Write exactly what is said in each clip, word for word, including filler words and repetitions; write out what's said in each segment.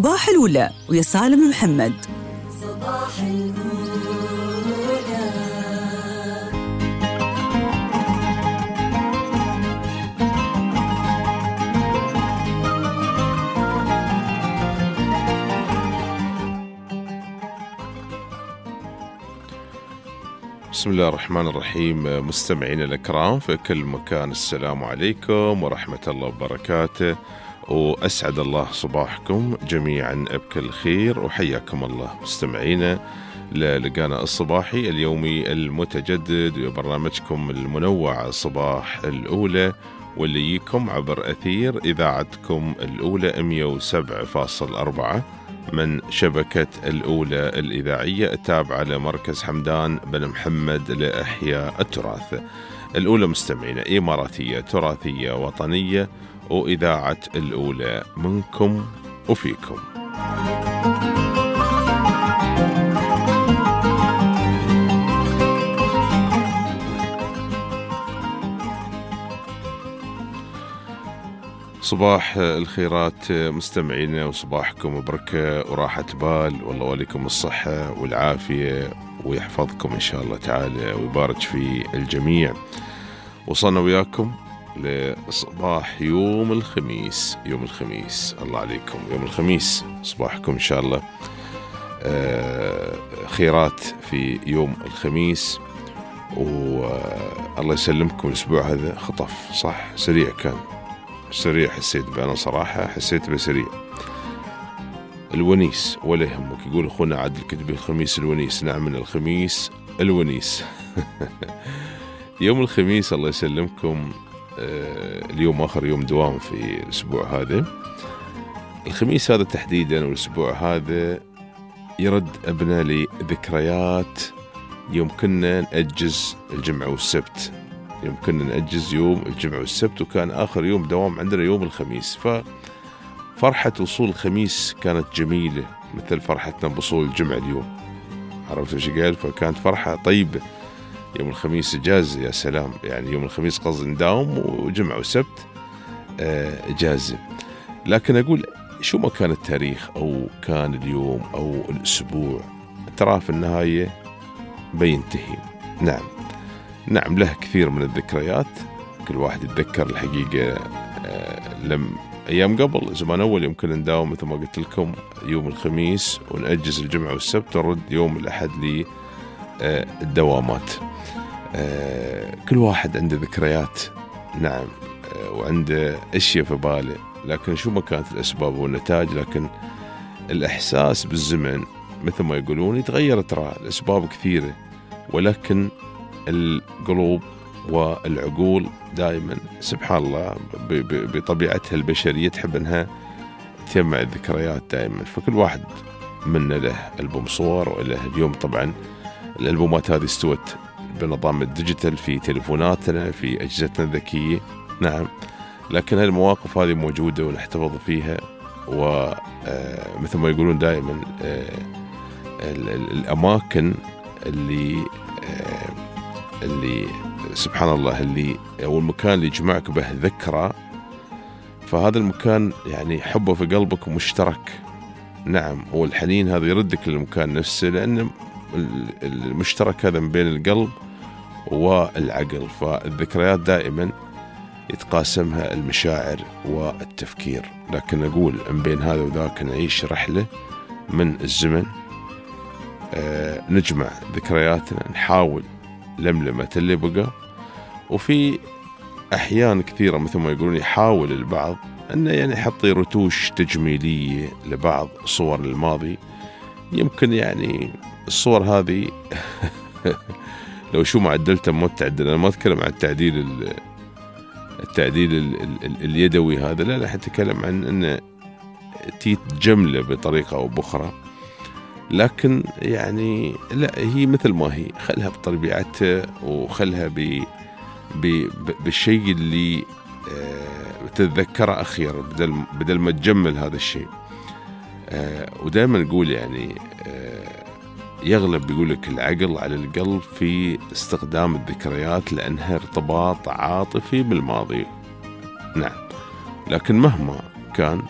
صباح الأولى ويا سالم محمد. صباح الأولى. بسم الله الرحمن الرحيم. مستمعين الأكرام في كل مكان، السلام عليكم ورحمة الله وبركاته، وأسعد الله صباحكم جميعا بكل خير، وحياكم الله مستمعينا للقانا الصباحي اليومي المتجدد وبرنامجكم المنوع صباح الأولى، واللي يجيكم عبر أثير إذاعتكم الأولى مئة وسبعة فاصلة أربعة من شبكة الأولى الإذاعية التابعة لمركز حمدان بن محمد لإحياء التراث. الأولى مستمعين إماراتية تراثية وطنية، وإذاعة الأولى منكم وفيكم. صباح الخيرات مستمعينا، وصباحكم بركة وراحة بال، والله وليكم الصحة والعافية ويحفظكم إن شاء الله تعالى ويبارك في الجميع. وصلنا وياكم لصباح يوم الخميس. يوم الخميس الله عليكم، يوم الخميس صباحكم إن شاء الله خيرات في يوم الخميس، والله يسلمكم. الأسبوع هذا خطف صح، سريع كان سريع، حسيت بأنا صراحة حسيت بسريع. الونيس ولا يهمك، يقول أخونا عادل كتبي الخميس الونيس، نعم من الخميس الونيس. يوم الخميس الله يسلمكم. اليوم آخر يوم دوام في الأسبوع هذا. الخميس هذا تحديدا والأسبوع هذا يرد أبنا لذكريات يوم كنا نأجز الجمعة والسبت، يوم كنا نأجز يوم الجمعة والسبت، وكان آخر يوم دوام عندنا يوم الخميس. ففرحة وصول الخميس كانت جميلة مثل فرحتنا بوصول الجمعة اليوم، عرفت ايش قال؟ فكانت فرحة طيبة. يوم الخميس إجازة، يا سلام، يعني يوم الخميس قصد نداوم وجمعة وسبت إجازة. لكن أقول شو ما كان التاريخ أو كان اليوم أو الأسبوع، ترى في النهاية بينتهي. نعم نعم له كثير من الذكريات، كل واحد يتذكر الحقيقة لم أيام قبل زمان أول يمكن نداوم مثل ما قلت لكم يوم الخميس ونأجز الجمعة والسبت ونرد يوم الأحد للدوامات. كل واحد عنده ذكريات، نعم، وعنده أشياء في باله، لكن شو ما كانت الأسباب والنتائج، لكن الإحساس بالزمن مثل ما يقولون يتغير. ترى الأسباب كثيرة، ولكن القلوب والعقول دائما سبحان الله بطبيعتها البشرية تحب أنها تجمع الذكريات دائما. فكل واحد منا له ألبوم صور، وله اليوم طبعا الألبومات هذه استوت بنظام الديجيتال في تليفوناتنا في أجهزتنا الذكية، نعم، لكن هالمواقف هذه موجودة ونحتفظ فيها. ومثل ما يقولون دائما الأماكن اللي اللي سبحان الله اللي أو المكان اللي يجمعك به ذكرى، فهذا المكان يعني حبه في قلبك مشترك، نعم، والحنين هذا يردك للمكان نفسه، لأن المشترك هذا من بين القلب والعقل. فالذكريات دائما يتقاسمها المشاعر والتفكير، لكن أقول من بين هذا وذاك نعيش رحلة من الزمن، آه نجمع ذكرياتنا، نحاول لملمة اللي بقى. وفي أحيان كثيرة مثل ما يقولون يحاول البعض أنه يعني يحطي رتوش تجميلية لبعض صور الماضي. يمكن يعني الصور هذه لو شو معدلتها ما تعدل، أنا ما أتكلم عن التعديل التعديل ال ال ال اليدوي هذا، لا لا أتكلم عن أنه تتجمله بطريقة أو بأخرى، لكن يعني لا، هي مثل ما هي، خلها بطبيعتها وخلها ب بالشيء اللي تتذكره أخيرا، بدل بدل ما تجمل هذا الشيء. ودائما نقول يعني يغلب بيقولك العقل على القلب في استخدام الذكريات، لأنها ارتباط عاطفي بالماضي، نعم، لكن مهما كان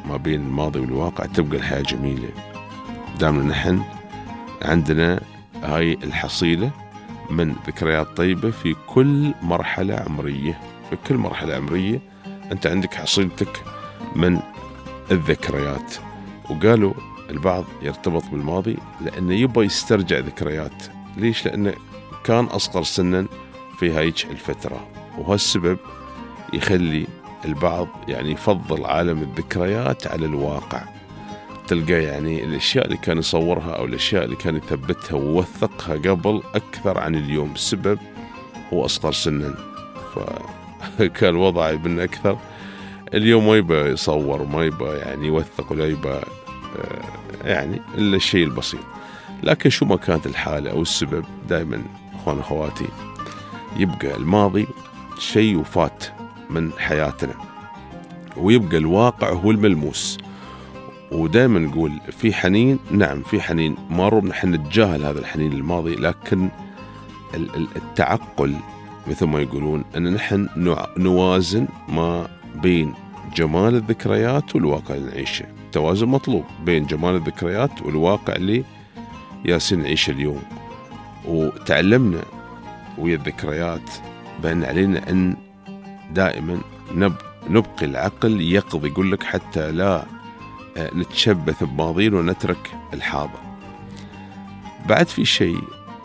ما بين الماضي والواقع تبقى الحياة جميلة. دامنا نحن عندنا هاي الحصيلة من ذكريات طيبة في كل مرحلة عمرية. في كل مرحلة عمرية أنت عندك حصيلتك من الذكريات. وقالوا البعض يرتبط بالماضي لأنه يبغى يسترجع ذكريات. ليش؟ لأنه كان أصغر سنا في هايج الفترة، وهالسبب يخلي البعض يعني يفضل عالم الذكريات على الواقع. تلقى يعني الأشياء اللي كان يصورها أو الأشياء اللي كان يثبتها ووثقها قبل أكثر عن اليوم. السبب هو أصغر سنا، فكان وضعه ابن أكثر. اليوم ما يبقى يصور وما يبقى يعني يوثق ولا يبقى يعني إلا الشيء البسيط. لكن شو ما كانت الحالة أو السبب، دائما أخوان أخواتي يبقى الماضي شيء وفات من حياتنا، ويبقى الواقع هو الملموس. ودائما نقول في حنين، نعم في حنين، ما ربنا نحن نتجاهل هذا الحنين الماضي، لكن التعقل مثل ما يقولون أن نحن نوازن ما بين جمال الذكريات والواقع اللي نعيشه. توازن مطلوب بين جمال الذكريات والواقع اللي ياسين نعيشه اليوم. وتعلمنا ويا الذكريات بأن علينا أن دائما نب نبقي العقل يقضي، يقول لك حتى لا نتشبث بماضينا ونترك الحاضر. بعد في شيء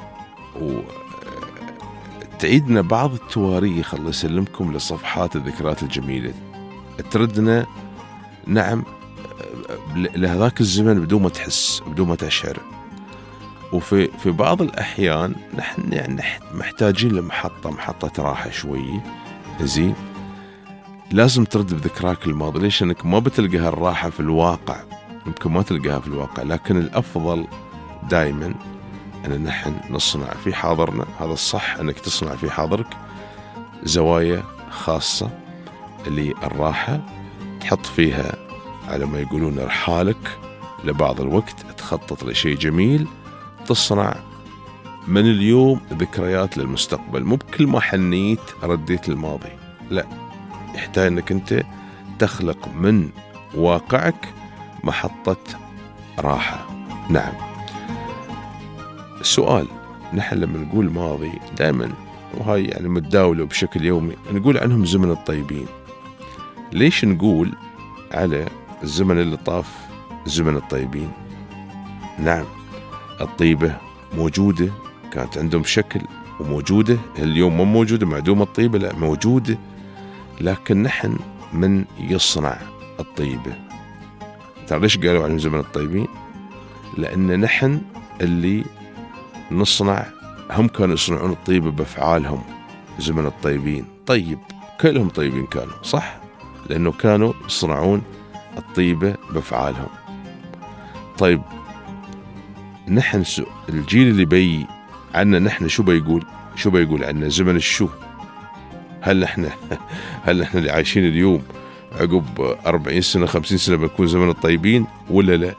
وتعيدنا بعض التواريخ الله يسلمكم لصفحات الذكريات الجميلة، تردنا نعم لهذاك الزمن بدون ما تحس، بدون ما تشعر. وفي في بعض الأحيان نحن يعني محتاجين لمحطة محطة راحة شوي زين. لازم ترد بذكراك الماضي. ليش؟ أنك ما بتلقى هالراحة في الواقع، يمكن ما تلقاها في الواقع. لكن الأفضل دائما أن نحن نصنع في حاضرنا. هذا الصح، أنك تصنع في حاضرك زوايا خاصة للراحة، تحط فيها على ما يقولون رحالك لبعض الوقت، تخطط لشيء جميل، تصنع من اليوم ذكريات للمستقبل. مو بكل ما حنيت رديت الماضي، لا، يحتاج أنك أنت تخلق من واقعك محطة راحة. نعم. السؤال، نحن لما نقول ماضي دائما، وهاي يعني متداولة بشكل يومي، نقول عنهم زمن الطيبين. ليش نقول على الزمن اللي طاف زمن الطيبين؟ نعم، الطيبة موجودة، كانت عندهم شكل وموجودة. اليوم ما موجودة، معدومة الطيبة، لا موجودة. لكن نحن من يصنع الطيبة. ترى ليش قالوا عن زمن الطيبين؟ لأن نحن اللي نصنع. هم كانوا يصنعون الطيبة بأفعالهم. زمن الطيبين طيب، كلهم طيبين كانوا، صح؟ لأنه كانوا يصنعون الطيبة بأفعالهم. طيب نحن الجيل اللي بي عنا نحن شو بيقول؟ شو بيقول عنا؟ زمن الشو؟ هل نحن هل نحن اللي عايشين اليوم عقب أربعين سنة خمسين سنة بنكون زمن الطيبين ولا لا؟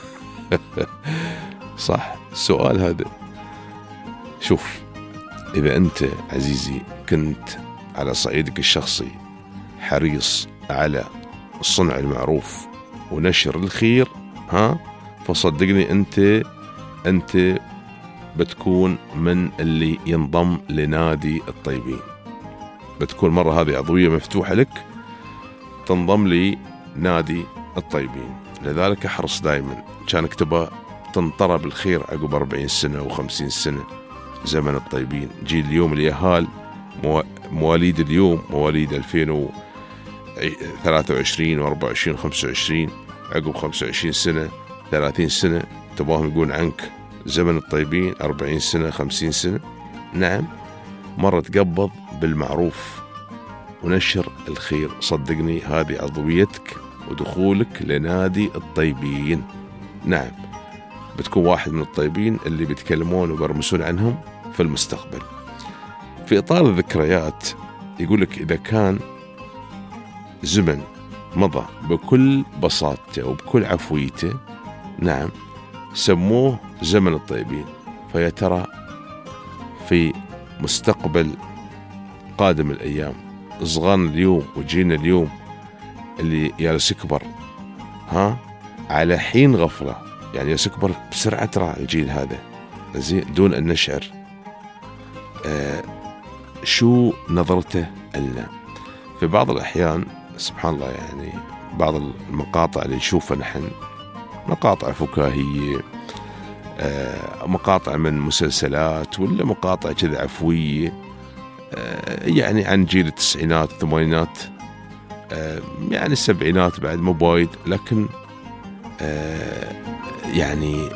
صح السؤال هذا. شوف، إذا أنت عزيزي كنت على صعيدك الشخصي حريص على صنع المعروف ونشر الخير، ها، فصدقني أنت أنت بتكون من اللي ينضم لنادي الطيبين. بتكون مرة هذه عضوية مفتوحة لك، تنضم لنادي الطيبين. لذلك احرص دائما، كانك تبى تنطرب بالخير عقب أربعين سنة وخمسين سنة زمن الطيبين. جيل اليوم اليهال مواليد اليوم مواليد ألفين وثلاثة وعشرين وأربعة وعشرين وخمسة وعشرين، عقب خمسة وعشرين سنة ثلاثين سنة تباهم يقول عنك زمن الطيبين أربعين سنة خمسين سنة. نعم، مرة تقبض بالمعروف ونشر الخير. صدقني هذه عضويتك ودخولك لنادي الطيبين. نعم، بتكون واحد من الطيبين اللي بيتكلمون وبرمسون عنهم في المستقبل. في إطار الذكريات يقولك إذا كان زمن مضى بكل بساطته وبكل عفويته، نعم، سموه زمن الطيبين. فيا ترى في مستقبل قادم الأيام، صغارنا اليوم وجينا اليوم اللي جالس يكبر ها على حين غفلة، يعني يكبر بسرعة ترى الجيل هذا زين دون أن نشعر آه شو نظرته لنا. في بعض الأحيان سبحان الله يعني بعض المقاطع اللي نشوفها نحن مقاطع فكاهية، آه مقاطع من مسلسلات ولا مقاطع كذا عفوية، آه يعني عن جيل التسعينات الثمانينات، آه يعني السبعينات بعد مو بايد، لكن آه يعني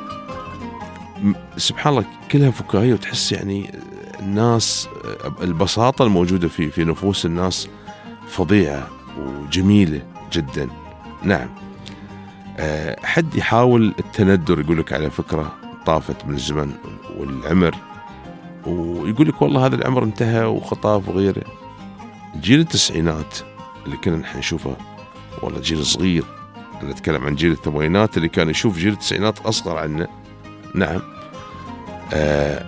سبحان الله كلها فكاهية، وتحس يعني الناس البساطة الموجودة في في نفوس الناس فظيعة وجميلة جدا. نعم أه حد يحاول التندر يقول لك على فكرة طافت من الزمن والعمر، ويقول لك والله هذا العمر انتهى وخطاف وغيره. جيل التسعينات اللي كنا نحن نشوفه والله جيل صغير، أنا أتكلم عن جيل الثمانينات اللي كان يشوف جيل التسعينات أصغر عنه. نعم آه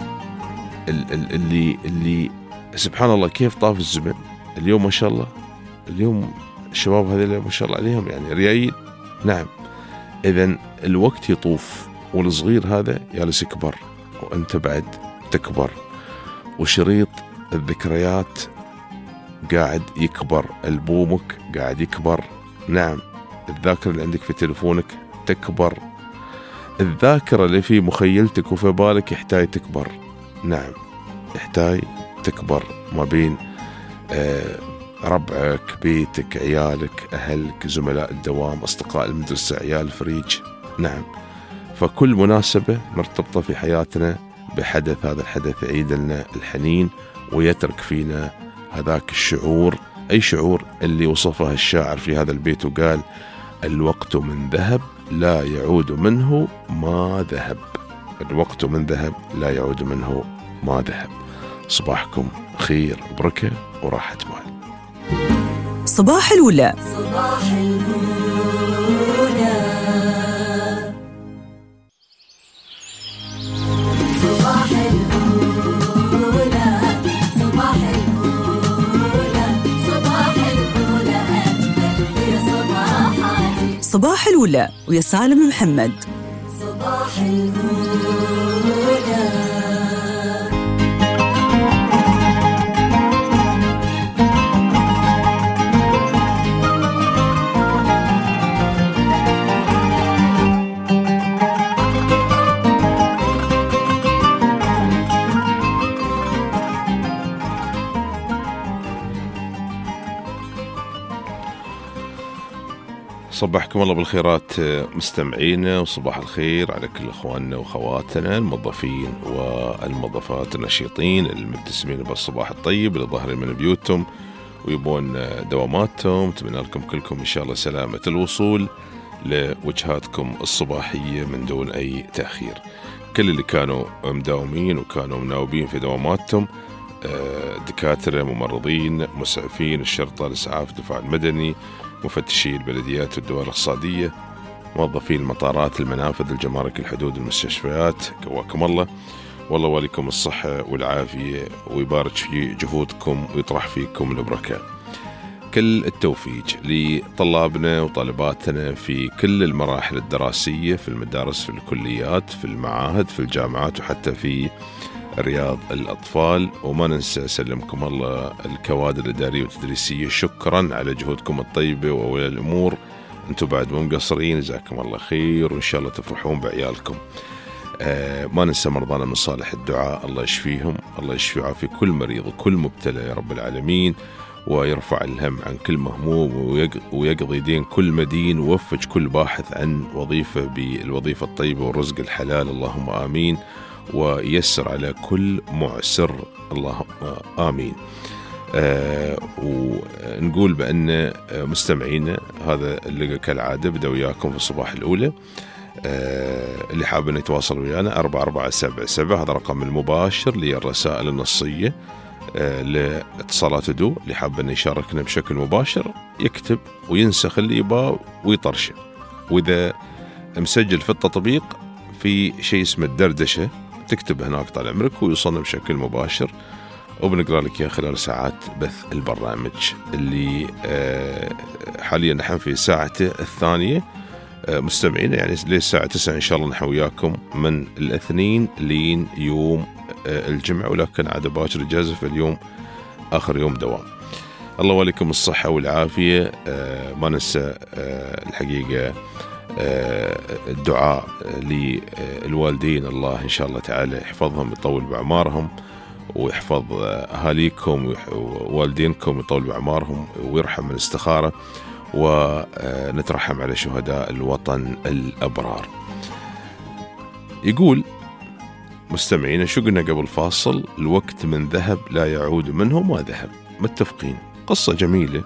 اللي اللي سبحان الله كيف طاف الزمن. اليوم ما شاء الله اليوم الشباب هذول ما شاء الله عليهم يعني ريايل. نعم إذن الوقت يطوف، والصغير هذا جالس يكبر وأنت بعد تكبر، وشريط الذكريات قاعد يكبر، ألبومك قاعد يكبر. نعم الذاكرة اللي عندك في تلفونك تكبر، الذاكرة اللي في مخيلتك وفي بالك يحتاج تكبر. نعم يحتاج تكبر ما بين آه ربعك، بيتك، عيالك، أهلك، زملاء الدوام، أصدقاء المدرسة، عيال الفريج. نعم فكل مناسبة مرتبطة في حياتنا بحدث، هذا الحدث يعيد لنا الحنين ويترك فينا هذاك الشعور، أي شعور اللي وصفه الشاعر في هذا البيت وقال: الوقت من ذهب لا يعود منه ما ذهب. الوقت من ذهب لا يعود منه ما ذهب. صباحكم خير وبركة وراحة بال. صباح الولاء. صباح الولاء. صباح الولاء. صباح الولاء. صباح الولاء أجمل في صباحاتي. صباح الولاء ويا سالم محمد. صباح الولاء. صبحكم الله بالخيرات مستمعينا، وصباح الخير على كل اخواننا واخواتنا الموظفين والموظفات النشيطين المبتسمين بالصباح الطيب اللي ظاهرين من بيوتهم ويبون دواماتهم. اتمنى لكم كلكم ان شاء الله سلامة الوصول لوجهاتكم الصباحية من دون اي تأخير. كل اللي كانوا مداومين وكانوا مناوبين في دواماتهم، دكاترة، ممرضين، مسعفين الشرطة، الإسعاف، الدفاع المدني، مفتشي البلديات والدوائر الاقتصادية، موظفين المطارات، المنافذ، الجمارك، الحدود، المستشفيات، قواكم الله. والله واليكم الصحة والعافية ويبارك في جهودكم ويطرح فيكم البركة. كل التوفيق لطلابنا وطالباتنا في كل المراحل الدراسية، في المدارس، في الكليات، في المعاهد، في الجامعات، وحتى في رياض الأطفال. وما ننسى سلمكم الله الكوادر الإدارية والتدريسية، شكرا على جهودكم الطيبة وأولياء الأمور، أنتم بعد مو مقصرين، جزاكم الله خير، وإن شاء الله تفرحون بعيالكم. آه ما ننسى مرضانا من صالح الدعاء، الله يشفيهم، الله يشفي ويعافي كل مريض وكل مبتلى يا رب العالمين، ويرفع الهم عن كل مهموم ويقضي دين كل مدين، ووفج كل باحث عن وظيفة بالوظيفة الطيبة والرزق الحلال، اللهم آمين، ويسر على كل معسر، اللهم آمين. آه ونقول بأن مستمعينا هذا اللقاء كالعادة بدأ وياكم في الصباح الأولى. آه اللي حاب أن يتواصل ويانا أربعة أربعة سبعة سبعة، هذا رقم المباشر للرسائل النصية آه لاتصالات دو. اللي حاب أن يشاركنا بشكل مباشر يكتب وينسخ اللي يباه ويطرشه، وإذا مسجل في التطبيق في شيء اسمه الدردشة تكتب هناك طال عمرك ويوصلنا بشكل مباشر وبنقرأ لك إياه خلال ساعات بث البرنامج اللي حاليا نحن في ساعته الثانية مستمعين، يعني للساعة تسعة إن شاء الله نحن وياكم من الاثنين لين يوم الجمعة، ولكن عاد باكر إجازة في اليوم آخر يوم دوام. الله وليكم الصحة والعافية. ما ننسى الحقيقة الدعاء للوالدين، الله إن شاء الله تعالى يحفظهم يطول بعمارهم ويحفظ أهاليكم ووالدينكم يطول بعمارهم ويرحم من استخارة، ونترحم على شهداء الوطن الأبرار. يقول مستمعين شو قلنا قبل فاصل؟ الوقت من ذهب لا يعود منه ما ذهب. متفقين. قصة جميلة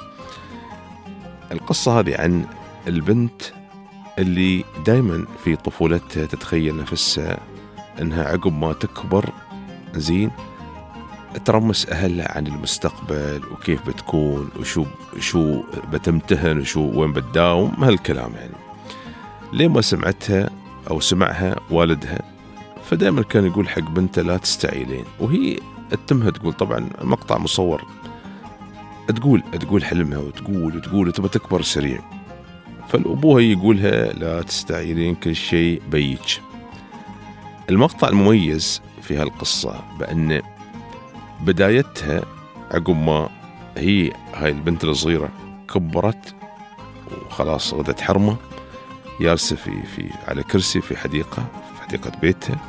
القصة هذه عن البنت اللي دايما في طفولتها تتخيل نفسها انها عقب ما تكبر زين ترمس أهلها عن المستقبل وكيف بتكون وشو شو بتمتهن وشو وين بتداوم هالكلام. يعني ليه ما سمعتها أو سمعها والدها، فدائما كان يقول حق بنته لا تستعيلين، وهي اتمها تقول طبعا مقطع مصور تقول تقول حلمها وتقول وتقول وتبى تكبر سريع، فالأبوها يقولها لا تستعيلين كل شيء بيج. المقطع المميز في هالقصة بأن بدايتها عقب ما هي هاي البنت الصغيرة كبرت وخلاص غدت حرمة جالسة في في على كرسي في حديقة في حديقة بيتها،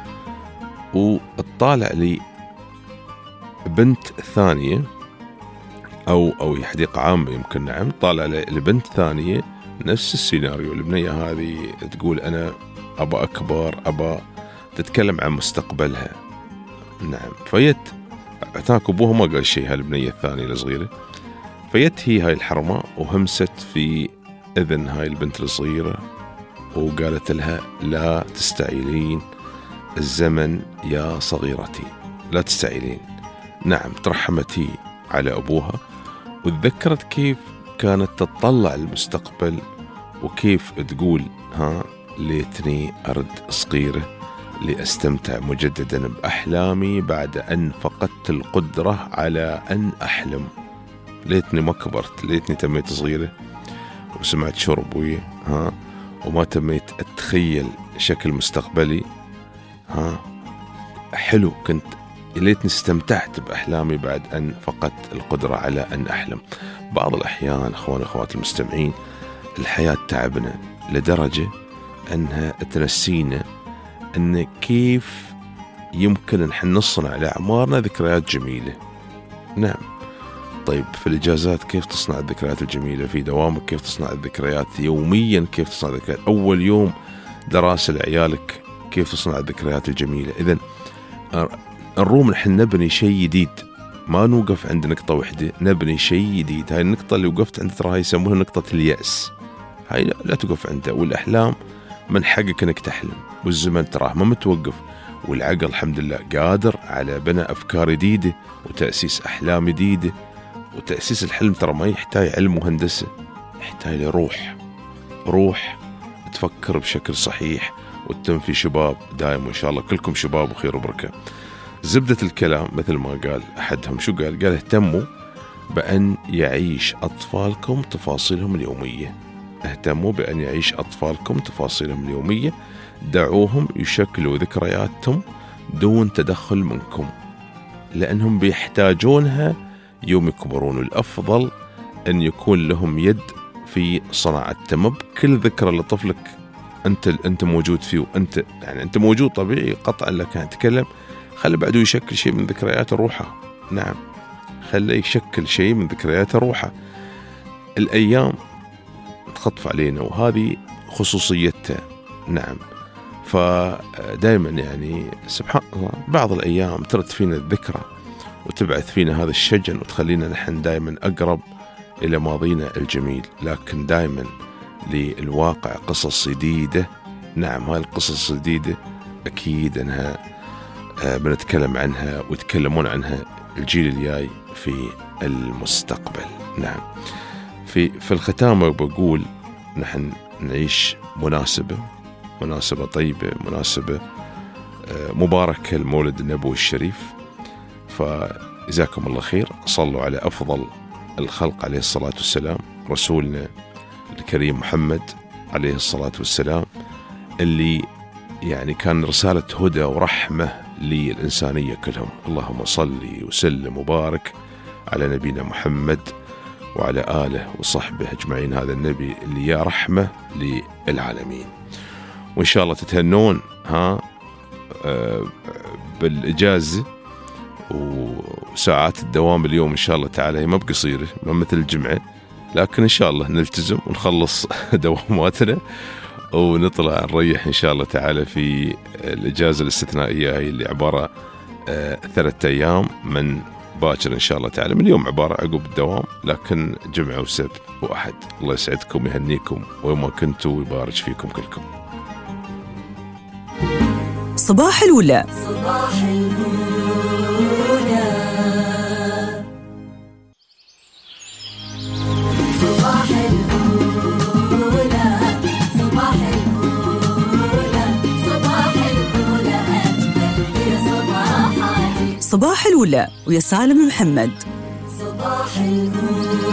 وتطالع لي بنت ثانية أو أو حديقة عامة يمكن، نعم، طالع لبنت ثانية نفس السيناريو. البنية هذه تقول أنا أبا أكبر، أبا تتكلم عن مستقبلها. نعم، فيت أتاك أبوها ما قال شيء هالبنية الثانية الصغيرة، فيت هي هاي الحرمة وهمست في إذن هاي البنت الصغيرة وقالت لها لا تستعيلين الزمن يا صغيرتي، لا تستعيلين. نعم، ترحمتي على أبوها وتذكرت كيف كانت تطلع المستقبل وكيف تقول ها ليتني أرد صغيرة لأستمتع مجددا بأحلامي بعد أن فقدت القدرة على أن أحلم. ليتني ما كبرت، ليتني تميت صغيرة وسمعت شربوي ها وما تميت أتخيل شكل مستقبلي ها حلو، كنت ليتني استمتعت بأحلامي بعد أن فقدت القدرة على أن أحلم. بعض الأحيان أخوان أخوات المستمعين الحياة تعبنا لدرجة أنها تنسينا أن كيف يمكن نحن نصنع لأعمارنا ذكريات جميلة. نعم، طيب في الإجازات كيف تصنع الذكريات الجميلة؟ في دوامك كيف تصنع الذكريات؟ يوميا كيف تصنع الذكريات؟ أول يوم دراسة لعيالك كيف تصنع الذكريات الجميلة؟ إذن الروم نحن نبني شيء جديد، ما نوقف عند نقطة واحدة، نبني شيء جديد. هاي النقطة اللي وقفت عند ترى هاي يسمونها نقطة اليأس، هاي لا, لا توقف عندها. والأحلام من حقك انك تحلم، والزمن تراه ما متوقف، والعقل الحمد لله قادر على بناء أفكار جديدة وتأسيس أحلام جديدة. وتأسيس الحلم ترى ما يحتاج علم وهندسة، يحتاج روح روح تفكر بشكل صحيح وتنفي شباب دائما. وإن شاء الله كلكم شباب وخير وبركة. زبدة الكلام مثل ما قال أحدهم، شو قال؟ قال اهتموا بأن يعيش أطفالكم تفاصيلهم اليومية. اهتموا بأن يعيش أطفالكم تفاصيلهم اليومية، دعوهم يشكلوا ذكرياتهم دون تدخل منكم، لأنهم بيحتاجونها يوم يكبرون. الأفضل أن يكون لهم يد في صناعتها، ما بكل ذكرى لطفلك أنت أنت موجود فيه، وأنت يعني أنت موجود طبيعي قطعا لك أتكلم، خلي بعده يشكل شيء من ذكريات روحه. نعم، خلي يشكل شيء من ذكريات روحه. الأيام تخطف علينا وهذه خصوصيتها. نعم، فدائما يعني سبحان الله بعض الأيام ترد فينا الذكرى وتبعث فينا هذا الشجن وتخلينا نحن دائما أقرب إلى ماضينا الجميل، لكن دائما للواقع قصص جديدة. نعم، هاي القصص الجديدة أكيد أنها بنتكلم عنها ويتكلمون عنها الجيل الجاي في المستقبل. نعم، في في الختام بقول نحن نعيش مناسبة مناسبة طيبة، مناسبة مباركة المولد النبوي الشريف. جزاكم الله خير. صلوا على أفضل الخلق عليه الصلاة والسلام، رسولنا الكريم محمد عليه الصلاة والسلام، اللي يعني كان رسالة هدى ورحمة للإنسانية كلهم. اللهم صل وسلم وبارك على نبينا محمد وعلى آله وصحبه أجمعين، هذا النبي اللي يا رحمة للعالمين. وإن شاء الله تتهنون ها آه بالإجازة وساعات الدوام اليوم إن شاء الله تعالى، هي ما بقصيرة ما مثل الجمعة، لكن إن شاء الله نلتزم ونخلص دواماتنا ونطلع نريح إن شاء الله تعالى في الإجازة الاستثنائية هاي اللي عبارة آه ثلاثة أيام من باكر إن شاء الله تعالى، من اليوم عبارة عقب الدوام، لكن جمعة وسبت وأحد. الله يسعدكم ويهنيكم وين ما كنتوا ويبارك فيكم كلكم. صباح الأولى. صباح الأولى. صباح الأولى. صباح الأولى. صباح الأولى أجمل في صباحاتي. صباح الأولى ويا سالم محمد. صباح الأولى.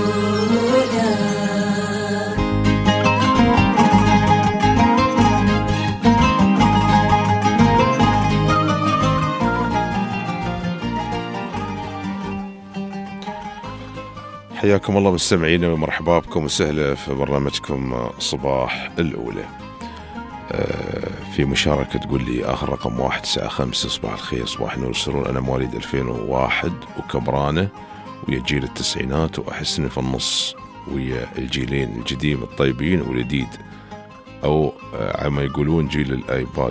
حياكم الله مستمعينا ومرحبا بكم وسهلا في برنامجكم صباح الأولى. في مشاركة تقول لي آخر رقم واحد الساعة خمسة. صباح الخير، صباح النور والسرور. أنا مواليد ألفين وواحد وكبرانة ويا جيل التسعينات، وأحس إني في النص ويا الجيلين الجديم الطيبين والجديد، أو عما يقولون جيل الآيباد.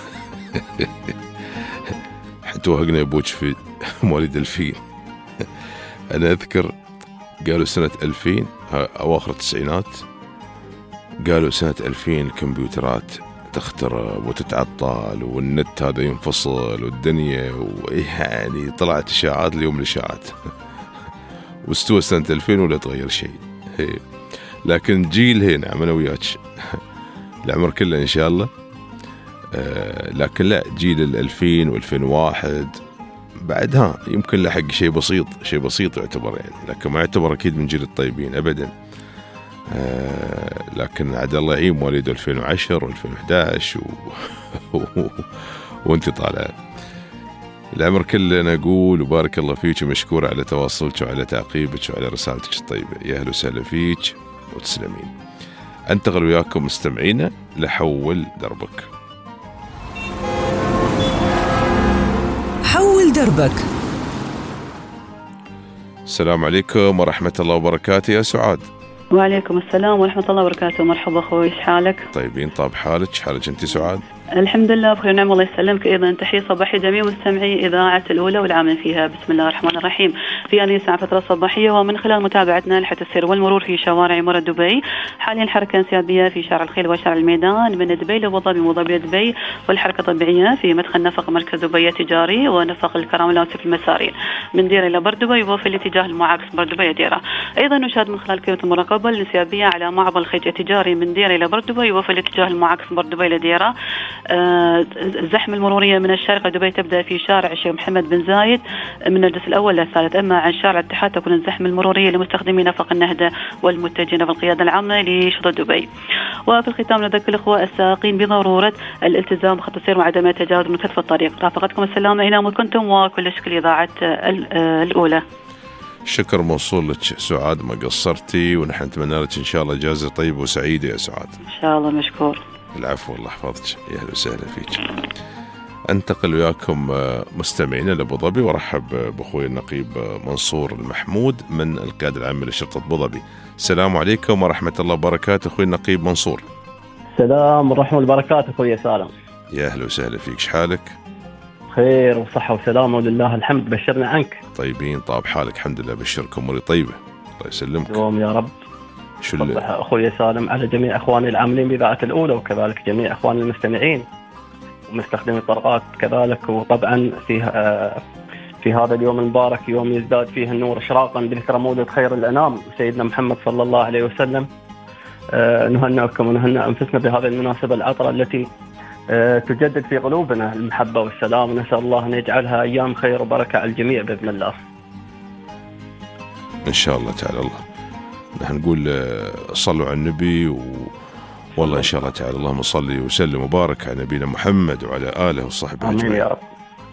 حتوهقنا يبوج في مواليد ألفين. أنا أذكر قالوا سنة ألفين أواخر التسعينات، قالوا سنة ألفين الكمبيوترات تخترب وتتعطل والنت هذا ينفصل والدنيا، ويعني طلعت إشاعات اليوم الإشاعات. واستوى سنة ألفين ولا تغير شيء. لكن جيل هنا أنا وياك العمر كله إن شاء الله. آه لكن لا، جيل الألفين والألفين وواحد بعدها يمكن لحق شيء بسيط، شيء بسيط يعتبر يعني، لكن ما يعتبر أكيد من جيل الطيبين أبدا. آه لكن عاد الله يعين مواليد ألفين وعشرة وألفين وأحد عشر و... وانت طالع العمر كله. أنا أقول وبارك الله فيك ومشكورة على تواصلك وعلى تعقيبك وعلى رسالتك الطيبة. يا أهلا وسهلا فيك وتسلمين. أنتقل وياكم مستمعينا لحول دربك. حول دربك. السلام عليكم ورحمة الله وبركاته يا سعاد. وعليكم السلام ورحمة الله وبركاته. مرحبا أخوي، إيش حالك؟ طيبين، طاب حالك؟ حالك أنت سعاد؟ الحمد لله بخير ونعم، الله يسلمك. أيضا تحية صباحية جميع مستمعي إذاعة الأولى والعامل فيها. بسم الله الرحمن الرحيم. في هذه الساعة فترة صباحية، ومن خلال متابعتنا لحة السير والمرور في شوارع مرة دبي. حاليا حركة انسيابية في شارع الخيل وشارع الميدان من دبي لأبو ظبي وظبي دبي، والحركة طبيعية في مدخل نفق مركز دبي التجاري ونفق الكرام الأوسف المساري من ديرة إلى بردبي، وفي الاتجاه المعاكس بردبي ديرة. أيضا نشاهد من خلال كاميرا المراقبة الانسيابية على معبر الخيج التجاري من ديرة إلى بردبي، وفي الاتجاه المعاكس بردبي لديرة. آه الزحمة المرورية من الشارقة دبي تبدأ في شارع الشيخ محمد بن زايد من الجزء الأول للثالث. أما عن شارع الاتحاد تكون الزحمة المرورية لمستخدمي نفق النهدة والمتجهين في القيادة العامة لشطر دبي. وفي الختام نذكر الأخوة السائقين بضرورة الالتزام بخط السير وعدم تجاوز منتصف الطريق. رافقتكم السلامة أينما كنتم، وكل شكل إذاعة الأولى. شكر موصول لك سعاد، ما قصرتي، ونحن نتمنى لك إن شاء الله إجازة طيبة وسعيدة يا سعاد. إن شاء الله، مشكور. العفو، الله يحفظك. يا أهلا وسهلا فيك. أنتقل وياكم مستمعين لأبو ظبي، وارحب بأخوي النقيب منصور المحمود من القيادة العامة لشرطة أبو ظبي. السلام عليكم ورحمة الله وبركاته أخوي النقيب منصور. السلام ورحمة الله وبركاته أخوي سالم. يا أهلا وسهلا فيك، شحالك؟ خير وصحة وسلامة ولله الحمد. بشرنا عنك. طيبين، طاب حالك؟ الحمد لله، بشركم أموري طيبة، الله يسلمك. دوم يا رب. شو اللي أخوي سالم على جميع أخواني العاملين بإذاعة الأولى، وكذلك جميع أخواني المستمعين ومستخدمي الطرقات كذلك. وطبعا في في هذا اليوم المبارك، يوم يزداد فيه النور إشراقا بذكرى مولد خير الأنام سيدنا محمد صلى الله عليه وسلم. نهنئكم ونهنئ أنفسنا بهذه المناسبة العطرة التي تجدد في قلوبنا المحبة والسلام، ونسأل الله أن يجعلها أيام خير وبركة على الجميع بإذن الله. إن شاء الله تعالى. الله نحن نقول آه، صلوا على النبي و... والله إن شاء الله تعالى اللهم صل وسلم وبارك على نبينا محمد وعلى آله وصحبه آمين أجمعين. يا رب.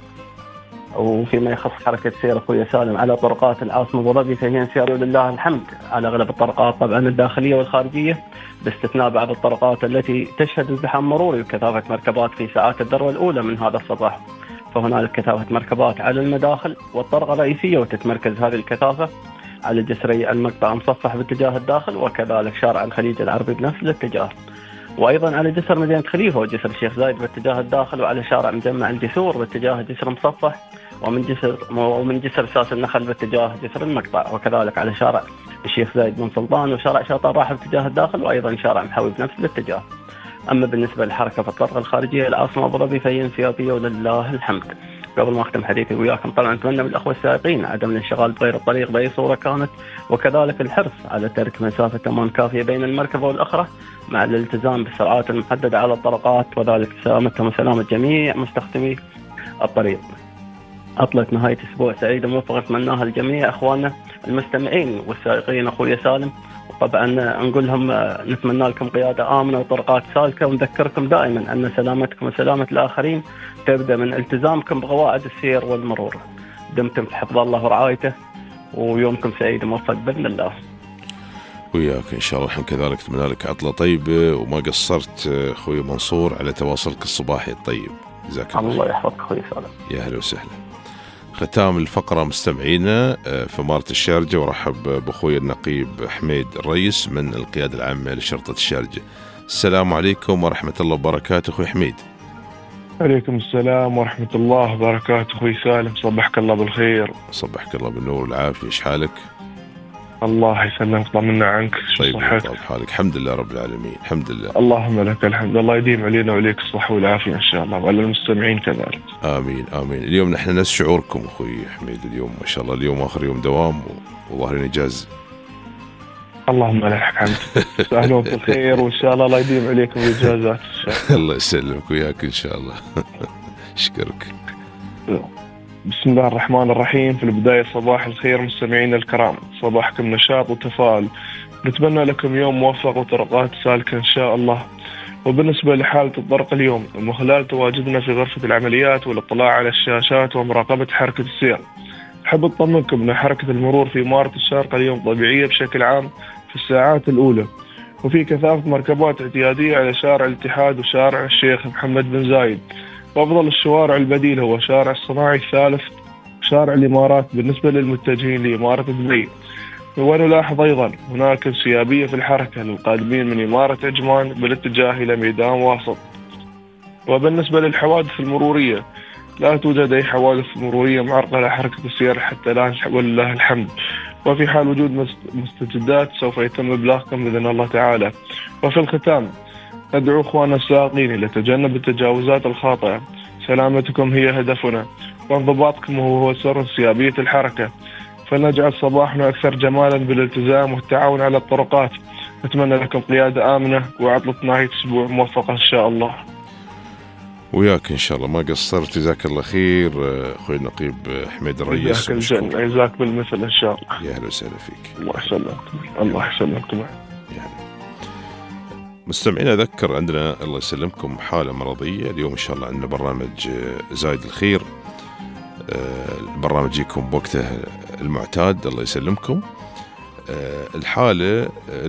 وفيما يخص حركة سير أخوي سالم على طرقات العاصمة أبو ظبي فهي انسيار لله الحمد على أغلب الطرقات طبعا الداخلية والخارجية، باستثناء بعض الطرقات التي تشهد ازدحام مروري وكثافة مركبات في ساعات الذروة الأولى من هذا الصباح، فهنالك كثافة مركبات على المداخل والطرقة الرئيسية، وتتمركز هذه الكثافة على جسري المقطع مصفح باتجاه الداخل، وكذلك شارع الخليج العربي بنفس الاتجاه، وأيضا على جسر مدينة خليفة وجسر الشيخ زايد باتجاه الداخل، وعلى شارع مجمع الجسور باتجاه جسر مصفح، ومن جسر ومن جسر ساس النخل باتجاه جسر المقطع، وكذلك على شارع الشيخ زايد بن سلطان وشارع شاطئ الراحة باتجاه الداخل، وأيضا شارع محاوي بنفس الاتجاه. أما بالنسبة للحركة في الطرق الخارجية العاصمة أبو ظبي فهي انسيابية ولله الحمد. قبل ما أختم حديثي وياكم طبعا أتمنى من الأخوة السائقين عدم الانشغال بغير الطريق بأي صورة كانت، وكذلك الحرص على ترك مسافة أمان كافية بين المركبة والأخرى مع الالتزام بالسرعات المحددة على الطرقات، وذلك سلامتهم وسلامة جميع مستخدمي الطريق. أطلت نهاية أسبوع سعيدة موفقة أتمناها لجميع أخواننا المستمعين والسائقين أخوي سالم، وطبعا نقول لهم نتمنى لكم قيادة آمنة وطرقات سالكة، ونذكركم دائما أن سلامتكم وسلامة الآخرين تبدأ من التزامكم بقواعد السير والمرور. دمتم في حفظ الله ورعايته، ويومكم سعيد وموفق بإذن الله. وياك إن شاء الله. نحن كذلك نتمنى لك عطلة طيبة، وما قصرت أخوي منصور على تواصلك الصباحي الطيب. جزاك الله. الله يحفظك أخوي سالم. يا هلا وسهلا. ختام الفقرة مستمعينا في إمارة الشارجة، ورحب بأخوي النقيب حميد الرئيس من القيادة العامة لشرطة الشارجة. السلام عليكم ورحمة الله وبركاته أخوي حميد. عليكم السلام ورحمة الله وبركاته أخوي سالم، صبحك الله بالخير. صبحك الله بالنور والعافية. إيش حالك؟ الله يسلمك، طمنا عنك. طيب صحتك؟ طيب حالك؟ الحمد لله رب العالمين. الحمد لله. اللهم لك الحمد. الله يديم علينا وعليك الصحة والعافية إن شاء الله، وعلى المستمعين كذلك. آمين آمين. اليوم نحن نفس شعوركم أخوي حميد، اليوم ما شاء الله اليوم آخر يوم دوام وظاهرين إجازة. اللهم لك الحمد. تستاهلون بالخير، وإن شاء الله الله يديم عليكم الإجازات إن شاء الله. الله يسلمك وياك إن شاء الله. أشكرك. بسم الله الرحمن الرحيم. في البداية صباح الخير مستمعينا الكرام، صباحكم نشاط وتفاؤل، نتمنى لكم يوم موفق وطرقات سالكة إن شاء الله. وبالنسبة لحالة الطرق اليوم، ومن خلال تواجدنا في غرفة العمليات والاطلاع على الشاشات ومراقبة حركة السير، أحب أطمنكم أن حركة المرور في إمارة الشارقة اليوم طبيعية بشكل عام في الساعات الأولى، وفي كثافة مركبات اعتيادية على شارع الاتحاد وشارع الشيخ محمد بن زايد، وأفضل الشوارع البديلة هو شارع الصناعي الثالث وشارع الإمارات بالنسبة للمتجهين لإمارة دبي. ونلاحظ أيضا هناك انسيابية في الحركة للقادمين من إمارة عجمان بالاتجاه إلى ميدان واسط. وبالنسبة للحوادث المرورية لا توجد أي حوادث مرورية معرقلة حركة السير حتى الآن ولله الحمد، وفي حال وجود مستجدات سوف يتم إبلاغكم بإذن الله تعالى. وفي الختام ندعو إخواننا السائقين إلى تجنب التجاوزات الخاطئة، سلامتكم هي هدفنا، وانضباطكم هو سر انسيابية الحركة، فلنجعل صباحنا أكثر جمالا بالالتزام والتعاون على الطرقات. نتمنى لكم قيادة آمنة وعطلة نهاية أسبوع موفقة إن شاء الله. وياك إن شاء الله، ما قصرت. جزاك الله خير أخوي النقيب حميد الرئيس. جزاك الجنة، جزاك بالمثل إن شاء الله. يا أهلا وسهلا فيك. الله يسلمك. الله يسلمك. مستمعين أذكر عندنا الله يسلمكم حالة مرضية اليوم إن شاء الله. عندنا برنامج زايد الخير، البرنامج يكون بوقته المعتاد الله يسلمكم. الحالة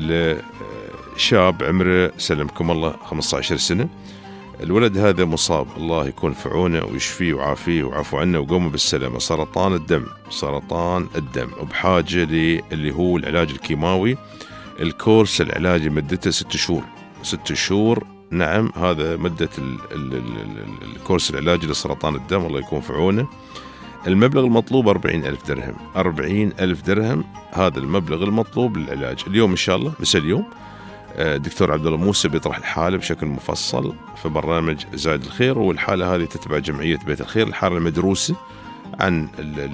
لشاب عمره سلمكم الله خمسة عشر سنة. الولد هذا مصاب، الله يكون في عونه ويشفيه وعافيه وعفو عنه وقومه بالسلامة. سرطان الدم، سرطان الدم، وبحاجة اللي هو العلاج الكيماوي. الكورس العلاجي مدته ست شهور. ست شهور نعم، هذا مدة ال ال ال الكورس العلاجي لسرطان الدم، الله يكون في عونه. المبلغ المطلوب أربعين ألف درهم. أربعين ألف درهم هذا المبلغ المطلوب للعلاج. اليوم إن شاء الله مساء اليوم دكتور عبد الله موسى بيطرح الحالة بشكل مفصل في برنامج زايد الخير، والحالة هذه تتبع جمعية بيت الخير. الحالة المدروسة عن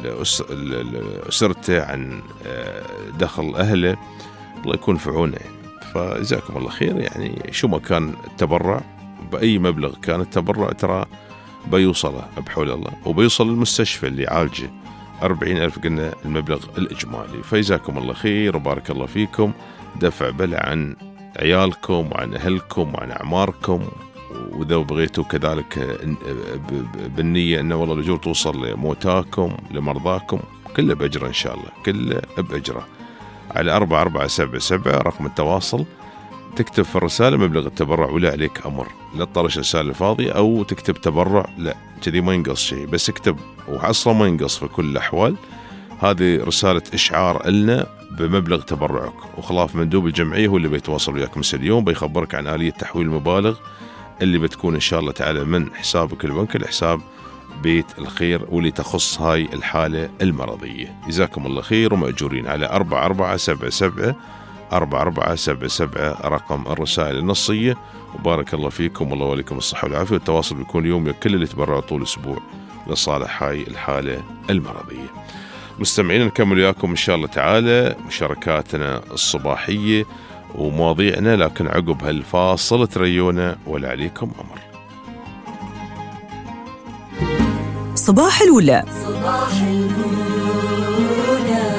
أسرته، عن دخل أهله، الله يكون في عونه. فجزاكم الله خير. يعني شو ما كان التبرع بأي مبلغ كان التبرع ترى بيوصله بحول الله، وبيوصل للمستشفى اللي يعالجه. أربعين ألف قلنا المبلغ الإجمالي. فجزاكم الله خير وبارك الله فيكم. دفع بلع عن عيالكم وعن أهلكم وعن أعماركم، وإذا بغيتوا كذلك بالنية أنه والله الأجور توصل لموتاكم لمرضاكم، كله بأجره إن شاء الله، كله بأجره. على أربعة أربعة سبعة سبعة رقم التواصل، تكتب في الرسالة مبلغ التبرع ولا عليك أمر، لا تطرش الرسالة الفاضية أو تكتب تبرع، لا كذي ما ينقص شيء، بس اكتب وحصله ما ينقص في كل الأحوال. هذه رسالة إشعار لنا بمبلغ تبرعك، وخلاف مندوب الجمعية هو اللي بيتواصل وياك مسا اليوم، بيخبرك عن آلية تحويل المبالغ اللي بتكون إن شاء الله تعالى من حسابك البنك لحساب بيت الخير واللي تخص هاي الحالة المرضية. جزاكم الله خير ومأجورين. على أربعة أربعة سبعة سبعة أربعة أربعة سبعة سبعة رقم الرسائل النصية. وبارك الله فيكم والله وليكم الصحة والعافية. والتواصل بيكون يوم كل اللي تبرعوا طول الأسبوع لصالح هاي الحالة المرضية. مستمعين نكمل وياكم إن شاء الله تعالى مشاركاتنا الصباحية ومواضيعنا، لكن عقب هالفاصل تريونا ولا عليكم أمر. صباح الولا. صباح الأولى.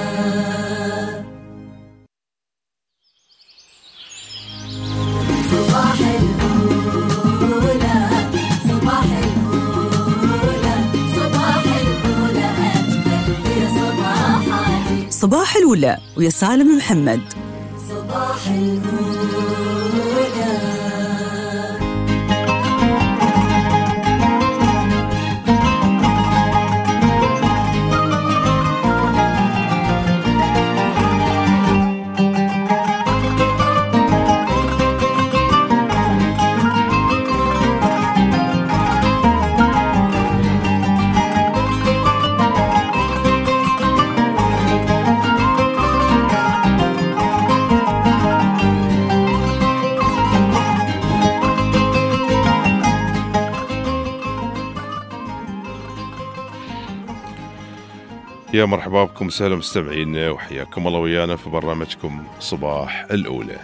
صباح الأولى. صباح الأولى. صباح الأولى أجمل في صباحاتي. صباح الولا ويا سالم محمد. صباح الأولى. يا مرحبا بكم وسهلا مستمعينا وحياكم الله ويانا في برنامجكم صباح الأولى.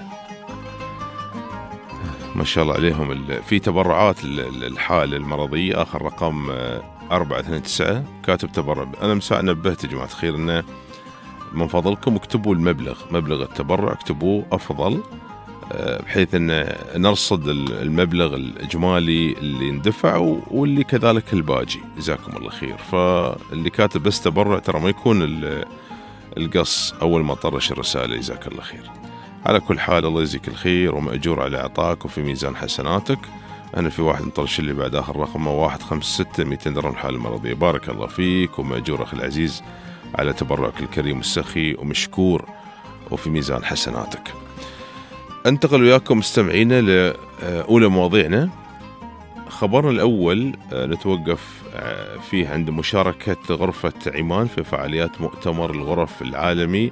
ما شاء الله عليهم في تبرعات الحالة المرضية. آخر رقم أربعة اثنين تسعة كاتب تبرع. أنا مساء نبهت يا جماعة الخير إنه من فضلكم اكتبوا المبلغ، مبلغ التبرع اكتبوه أفضل، بحيث أن نرصد المبلغ الإجمالي اللي اندفع واللي كذلك الباجي. جزاكم الله خير. فاللي كاتب بس تبرع ترى ما يكون القص أول ما طرش الرسالة. جزاك الله خير. على كل حال الله يجزيك الخير ومأجور على عطاك وفي ميزان حسناتك. أنا في واحد مطرش اللي بعد آخر رقم واحد خمسة ستة مئتين درهم الحالة المرضية. بارك الله فيك ومأجور أخي العزيز على تبرعك الكريم والسخي ومشكور وفي ميزان حسناتك. انتقل وياكم مستمعينا لأولى مواضيعنا. خبرنا الأول نتوقف فيه عند مشاركة غرفة عمان في فعاليات مؤتمر الغرف العالمي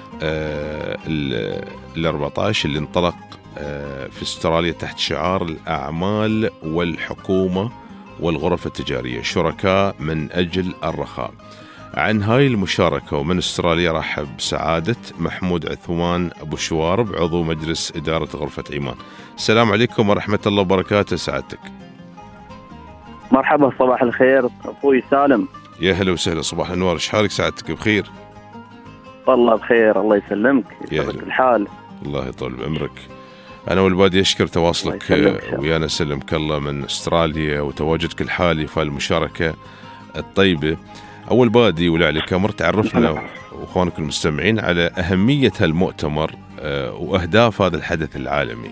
ال أربعة عشر اللي انطلق في استراليا تحت شعار الأعمال والحكومة والغرف التجارية شركاء من أجل الرخاء. عن هاي المشاركة ومن استراليا رحب بسعادة محمود عثمان أبو شوارب عضو مجلس إدارة غرفة عمان. السلام عليكم ورحمة الله وبركاته سعادتك. مرحبا صباح الخير أخوي سالم. يا هلا وسهلا صباح النور. إيش حالك سعادتك؟ بخير والله بخير الله يسلمك. يسلمك الحال. الله يطول بعمرك. أنا والبادي أشكر تواصلك ويانا سلمك الله من استراليا وتواجدك الحالي في المشاركة الطيبة. أول بادي ولا عليك أمر تعرفنا وأخوانك المستمعين على أهمية هالمؤتمر وأهداف هذا الحدث العالمي.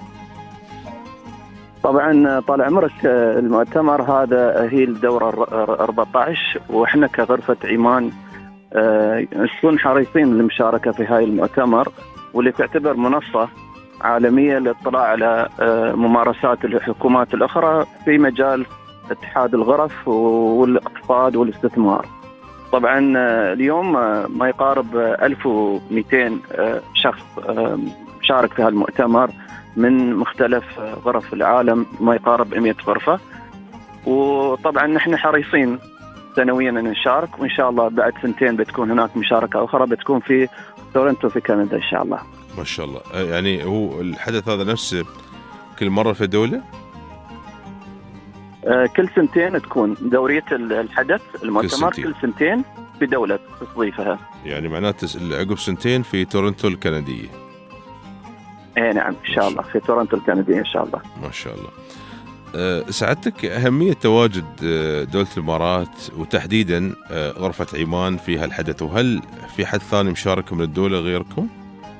طبعا طال عمرك المؤتمر هذا هي الدورة أربعة عشر وإحنا كغرفة عمان نكون حريصين للمشاركة في هاي المؤتمر واللي تعتبر منصة عالمية للاطلاع على ممارسات الحكومات الأخرى في مجال اتحاد الغرف والاقتصاد والاستثمار. طبعا اليوم ما يقارب ألف ومئتين شخص شارك في هالمؤتمر من مختلف غرف العالم، ما يقارب مئة غرفة. وطبعا نحن حريصين سنويا أن نشارك، وإن شاء الله بعد سنتين بتكون هناك مشاركة أخرى بتكون في تورنتو في كندا إن شاء الله. ما شاء الله. يعني هو الحدث هذا نفسه كل مرة في دولة؟ آه، كل سنتين تكون دورية الحدث المؤتمر، سنتين. كل سنتين في دولة تستضيفها. يعني معناته عقب سنتين في تورنتو الكندية. اي نعم ان شاء الله في تورنتو الكندية ان شاء الله. ما شاء الله. أه سعادتك أهمية تواجد دولة الإمارات وتحديدا أه غرفة عمان في هالحدث، وهل في حد ثاني مشارك من الدولة غيركم؟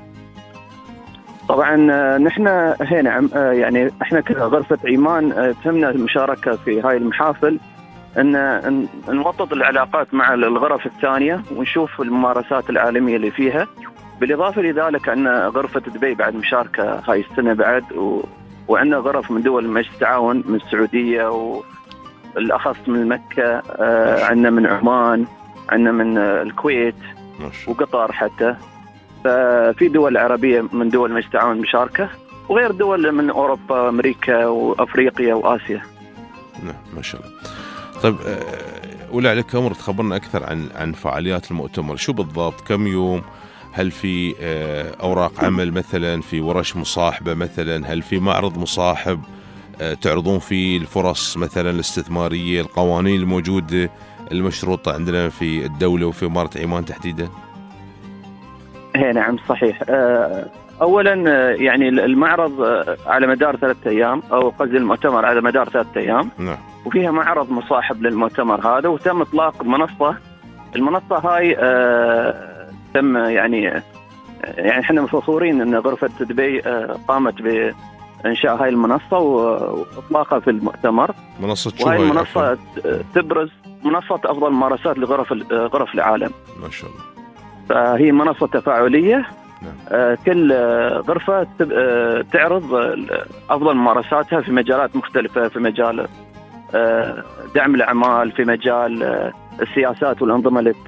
طبعا آه، نحن هي نعم آه، يعني احنا كغرفة عمان آه، تهمنا المشاركة في هاي المحافل، ان ان نوطد العلاقات مع الغرف الثانية ونشوف الممارسات العالمية اللي فيها. بالإضافة لذلك أن غرفة دبي بعد مشاركة هاي السنة بعد، و وعندنا غرف من دول مجلس التعاون من السعودية والأخص من مكة، آه، عندنا من عمان، عندنا من آه، الكويت وقطر حتى. ففي دول عربية من دول مجلس التعاون مشاركة، وغير دول من أوروبا أمريكا وأفريقيا وآسيا. نعم ما شاء الله. طيب ولا عليك أمر تخبرنا أكثر عن عن فعاليات المؤتمر، شو بالضبط، كم يوم، هل في أوراق عمل مثلا، في ورش مصاحبة مثلا، هل في معرض مصاحب تعرضون فيه الفرص مثلا الاستثمارية، القوانين الموجودة المشروطة عندنا في الدولة وفي إمارة عمان تحديدا؟ هي نعم صحيح. أولا يعني المعرض على مدار ثلاثة أيام، أو قصدي المؤتمر على مدار ثلاثة أيام. نعم. وفيها معرض مصاحب للمؤتمر هذا، وتم إطلاق منصة. المنصة هاي آه تم يعني يعني احنا فخورين ان غرفة دبي آه قامت بإنشاء هاي المنصة وإطلاقها في المؤتمر. منصة شو وهي هاي؟ المنصة تبرز منصة أفضل ممارسات لغرف غرف العالم. ما شاء الله. فهي منصة تفاعلية. نعم. آه كل غرفة آه تعرض أفضل ممارساتها في مجالات مختلفة، في مجال آه دعم الأعمال، في مجال آه السياسات والأنظمة اللي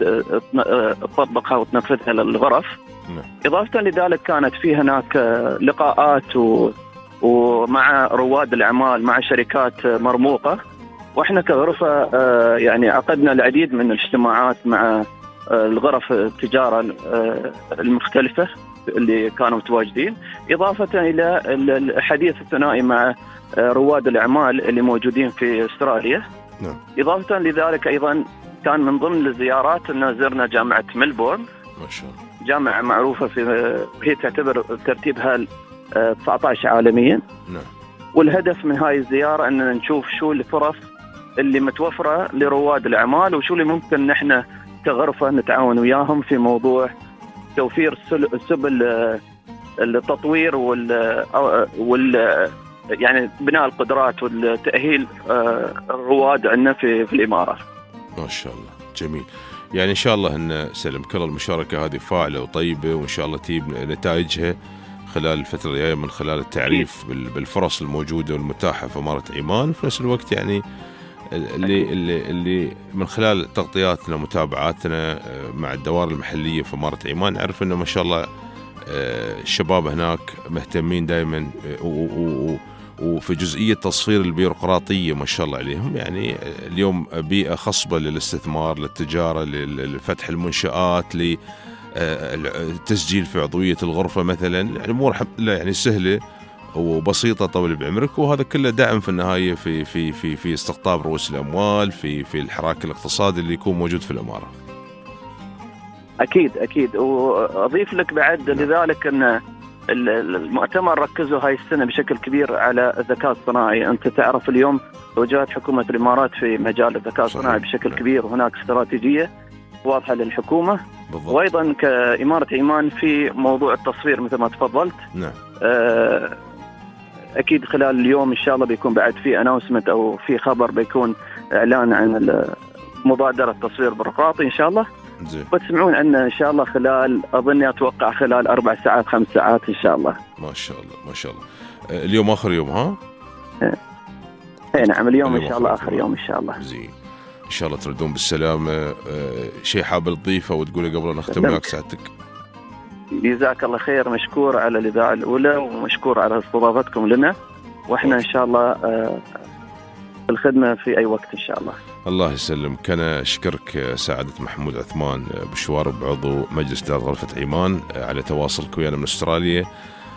تطبقها وتنفذها للغرف. نعم. إضافة لذلك كانت في هناك لقاءات و... ومع رواد الأعمال، مع شركات مرموقة. وإحنا كغرفة يعني عقدنا العديد من الاجتماعات مع الغرف التجارة المختلفة اللي كانوا متواجدين، إضافة إلى الحديث الثنائي مع رواد الأعمال اللي موجودين في أستراليا. نعم. إضافة لذلك أيضا كان من ضمن الزيارات أن زرنا جامعة ملبورن. ما شاء الله. جامعة معروفة في هي تعتبر ترتيبها تسعة عشر عالميا. نعم. والهدف من هاي الزيارة أن نشوف شو الفرص اللي متوفرة لرواد الأعمال، وشو اللي ممكن نحن كغرفة نتعاون وياهم في موضوع توفير سبل التطوير وال وال يعني بناء القدرات والتأهيل الرواد عندنا في في الإمارة. ما شاء الله جميل. يعني إن شاء الله أن سلم كل المشاركة هذه فاعلة وطيبة، وإن شاء الله تجيب نتائجها خلال الفترة الجاية من خلال التعريف بالفرص الموجودة والمتاحة في إمارة عمان، في نفس الوقت يعني اللي اللي اللي من خلال تغطياتنا ومتابعاتنا مع الدوائر المحلية في إمارة عمان نعرف إنه ما شاء الله الشباب هناك مهتمين دائما وفي جزئية تصفير البيروقراطية ما شاء الله عليهم. يعني اليوم بيئة خصبة للاستثمار، للتجارة، لفتح المنشآت، للتسجيل في عضوية الغرفة مثلا. الأمور الحمد لله يعني سهلة وبسيطة طول بعمرك، وهذا كله دعم في النهاية في في في في استقطاب رؤوس الأموال، في في الحراك الاقتصادي اللي يكون موجود في الإمارة. أكيد أكيد. وأضيف لك بعد لذلك أن المؤتمر ركزوا هاي السنة بشكل كبير على الذكاء الصناعي. أنت تعرف اليوم توجهات حكومة الإمارات في مجال الذكاء الصناعي بشكل كبير، وهناك استراتيجية واضحة للحكومة. بالضبط. وأيضا كإمارة عمان في موضوع التصوير مثل ما تفضلت. نعم. أكيد خلال اليوم إن شاء الله بيكون بعد في أناونسمنت أو في خبر، بيكون إعلان عن مبادرة تصوير بيروقراطي إن شاء الله. بتسمعون أن إن شاء الله خلال أظن أتوقع خلال أربع ساعات خمس ساعات إن شاء الله. ما شاء الله ما شاء الله. اليوم آخر يوم ها؟ إيه نعم اليوم, اليوم إن شاء الله آخر يوم إن شاء الله. زين إن شاء الله تردون بالسلامة. شيء حابب تضيفه وتقوله قبل أن نختم معك ساعتك؟ جزاك الله خير، مشكور على الإذاعة الأولى ومشكور على استضافتكم لنا، وإحنا إن شاء الله في الخدمة في أي وقت إن شاء الله. الله يسلمك. أنا أشكرك سعادة محمود عثمان بشوارب، عضو مجلس إدارة غرفة عمان، على تواصلك ويانا من أستراليا.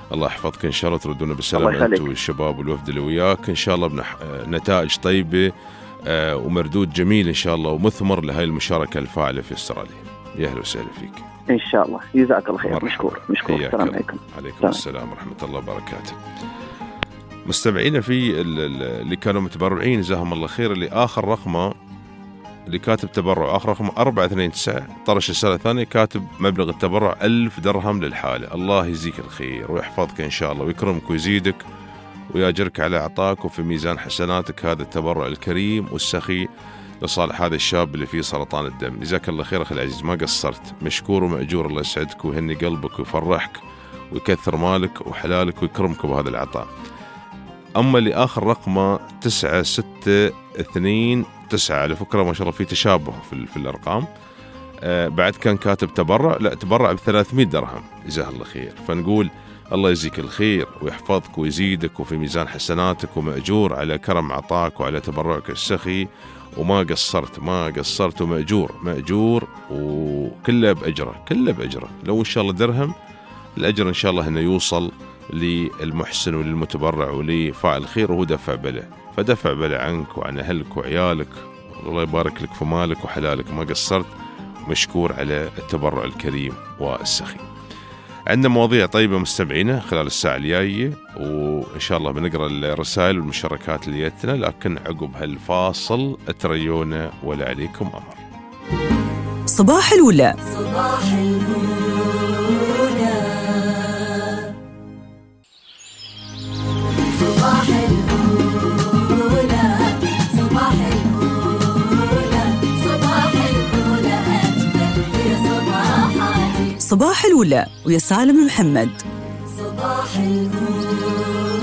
الله يحفظك إن شاء الله تردون بالسلامة أنت والشباب والوفد اللي وياك إن شاء الله بنح... نتائج طيبة آه ومردود جميل إن شاء الله ومثمر لهاي المشاركة الفاعلة في استراليا. يا أهلا وسهلا فيك إن شاء الله. جزاك الله خير. مشكور مشكور. السلام عليكم. عليكم السلام ورحمة الله وبركاته. مستمعينا في اللي كانوا متبرعين جزاهم الله خير، اللي آخر رقمه اللي كاتب تبرع آخر رقم أربعة اثنين تسعة طرش السنة الثانية كاتب مبلغ التبرع ألف درهم للحالة. الله يجزيك الخير ويحفظك إن شاء الله ويكرمك ويزيدك ويأجرك على عطاك وفي ميزان حسناتك هذا التبرع الكريم والسخي لصالح هذا الشاب اللي فيه سرطان الدم. جزاك الله خير أخي العزيز، ما قصرت، مشكور ومأجور. الله يسعدك ويهني قلبك ويفرحك ويكثر مالك وحلالك ويكرمك بهذا العطاء. أما اللي آخر رقمه تسعة ستة اثنين تسعة على فكرة ما شاء الله في تشابه في, في الأرقام. آه بعد كان كاتب تبرع، لا تبرع بثلاثمائة درهم جزاه الله خير. فنقول الله يجزيك الخير ويحفظك ويزيدك وفي ميزان حسناتك ومأجور على كرم عطاك وعلى تبرعك السخي، وما قصرت ما قصرت ومأجور مأجور وكله بأجره كله بأجره. لو إن شاء الله درهم الأجر إن شاء الله إنه يوصل للمحسن وللمتبرع ولفاعل الخير وهو دفع بله، فدفع بله عنك وعن أهلك وعيالك. الله يبارك لك في مالك وحلالك، ما قصرت، مشكور على التبرع الكريم والسخي. عندنا مواضيع طيبة مستمعينا خلال الساعة الجاية، وإن شاء الله بنقرأ الرسائل والمشاركات اللي جتنا، لكن عقب هالفاصل أتريونا ولا عليكم أمر. صباح الأولى. صباح الأولى. صباح الأولى. صباح الأولى. صباح الأولى أجمل في صباحاتي. صباح الأولى ويا سالم محمد. صباح الأولى.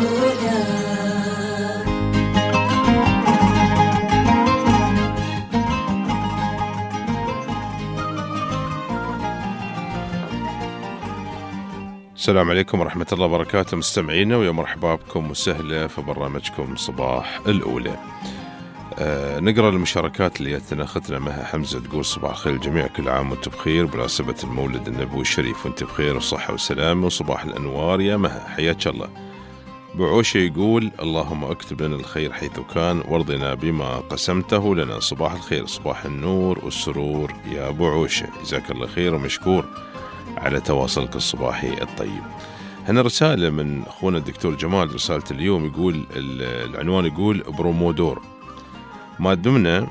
السلام عليكم ورحمة الله وبركاته مستمعينا، ويا مرحبا بكم وسهلا في برنامجكم صباح الأولى. آه نقرأ المشاركات اللي جتنا. أختنا مها حمزة تقول صباح الخير الجميع، كل عام وانت بخير بمناسبة المولد النبوي الشريف، وانت بخير وصحة وسلامة وصباح الأنوار يا مها، حياك الله. بعوشة يقول اللهم اكتب لنا الخير حيث كان وارضنا بما قسمته لنا. صباح الخير صباح النور والسرور يا بعوشة، جزاك الله خير ومشكور على تواصلك الصباحي الطيب. هنا رسالة من أخونا الدكتور جمال، رسالة اليوم يقول العنوان يقول برومودور. ما دمنا